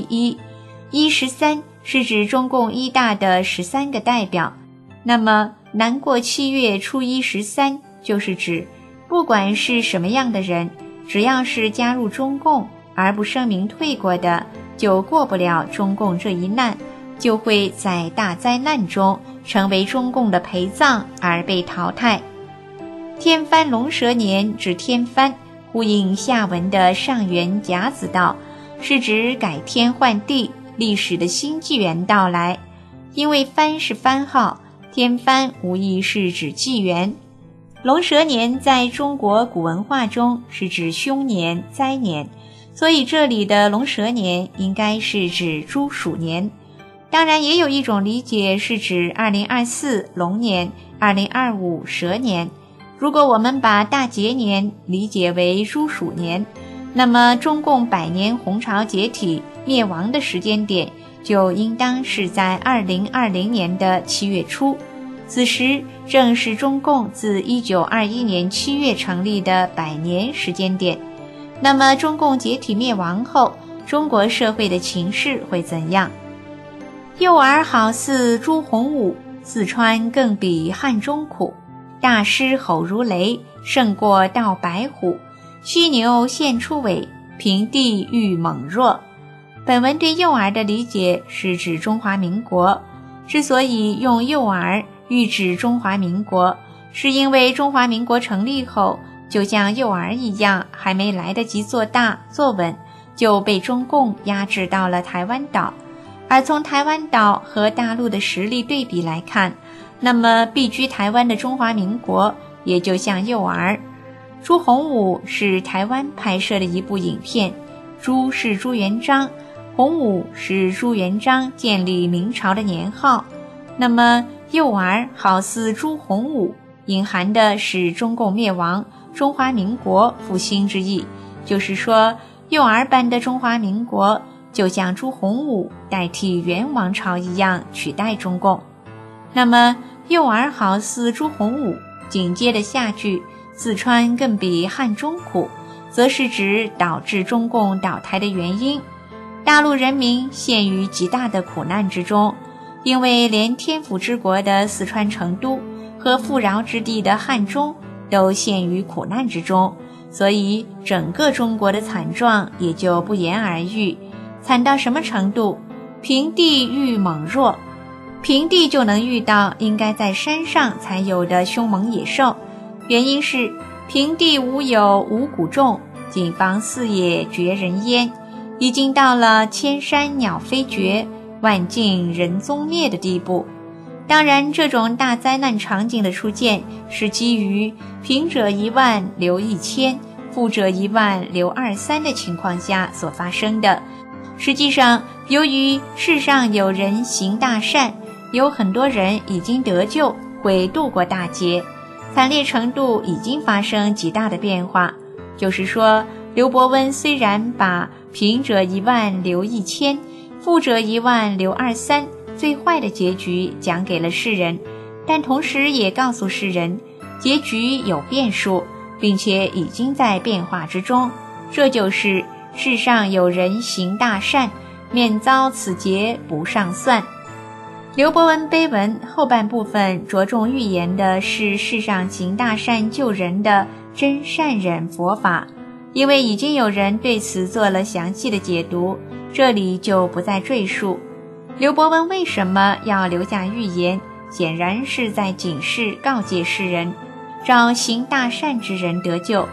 7·1，1·13是指中共一大的13个代表。那么难过7月初一13就是指不管是什么样的人，只要是加入中共而不声明退过的，就过不了中共这一难，就会在大灾难中成为中共的陪葬而被淘汰。天翻龙蛇年指天翻，呼应下文的上元甲子道，是指改天换地，历史的新纪元到来。因为番是番号，天番无疑是指纪元。龙蛇年在中国古文化中是指凶年、灾年，所以这里的龙蛇年应该是指猪鼠年。当然也有一种理解是指2024龙年、2025蛇年。如果我们把大节年理解为猪鼠年，那么中共100年红潮解体灭亡的时间点就应当是在2020年的7月初，此时正是中共自1921年7月成立的100年时间点。那么中共解体灭亡后，中国社会的情势会怎样？幼儿好似朱洪武，四川更比汉中苦。大狮吼如雷，胜过盗白虎。犀牛现出尾，平地遇猛弱。本文对幼儿的理解是指中华民国。之所以用幼儿喻指中华民国，是因为中华民国成立后，就像幼儿一样，还没来得及做大做稳，就被中共压制到了台湾岛。而从台湾岛和大陆的实力对比来看，那么避居台湾的中华民国也就像幼儿。朱洪武是台湾拍摄的一部影片，朱是朱元璋，洪武是朱元璋建立明朝的年号。那么幼儿好似朱洪武，隐含的是中共灭亡，中华民国复兴之意，就是说幼儿般的中华民国就像朱洪武代替元王朝一样取代中共。那么幼儿好似朱洪武，紧接的下句四川更比汉中苦，则是指导致中共倒台的原因。大陆人民陷于极大的苦难之中，因为连天府之国的四川成都和富饶之地的汉中都陷于苦难之中，所以整个中国的惨状也就不言而喻。惨到什么程度？平地遇猛弱，平地就能遇到应该在山上才有的凶猛野兽，原因是平地无有五谷种，谨防四野绝人烟，已经到了千山鸟飞绝，万径人踪灭的地步。当然这种大灾难场景的出现是基于贫者10000留1000，富者10000留23的情况下所发生的。实际上由于世上有人行大善，有很多人已经得救，会度过大劫，惨烈程度已经发生极大的变化。就是说刘伯温虽然把贫者10000留1000，富者10000留23最坏的结局讲给了世人，但同时也告诉世人结局有变数，并且已经在变化之中。这就是世上有人行大善，免遭此劫不上算。刘伯温碑文后半部分着重预言的是世上行大善救人的真善忍佛法，因为已经有人对此做了详细的解读，这里就不再赘述。刘伯温为什么要留下预言？显然是在警示告诫世人，找行大善之人得救。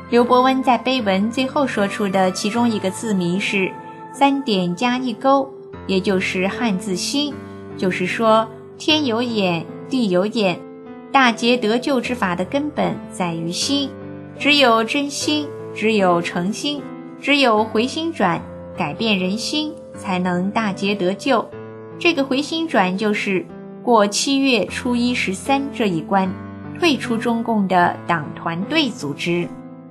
刘伯温在碑文最后说出的其中一个字谜是3点加1勾，也就是汉字心，就是说天有眼，地有眼，大劫得救之法的根本在于心，只有真心，只有诚心，只有回心转，改变人心，才能大劫得救。这个回心转就是过7月初1、13这一关，退出中共的党团队组织。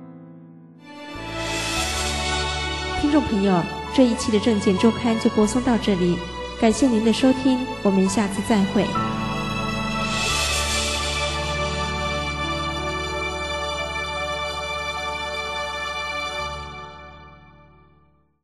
听众朋友，这一期的政见周刊就播送到这里，感谢您的收听，我们下次再会。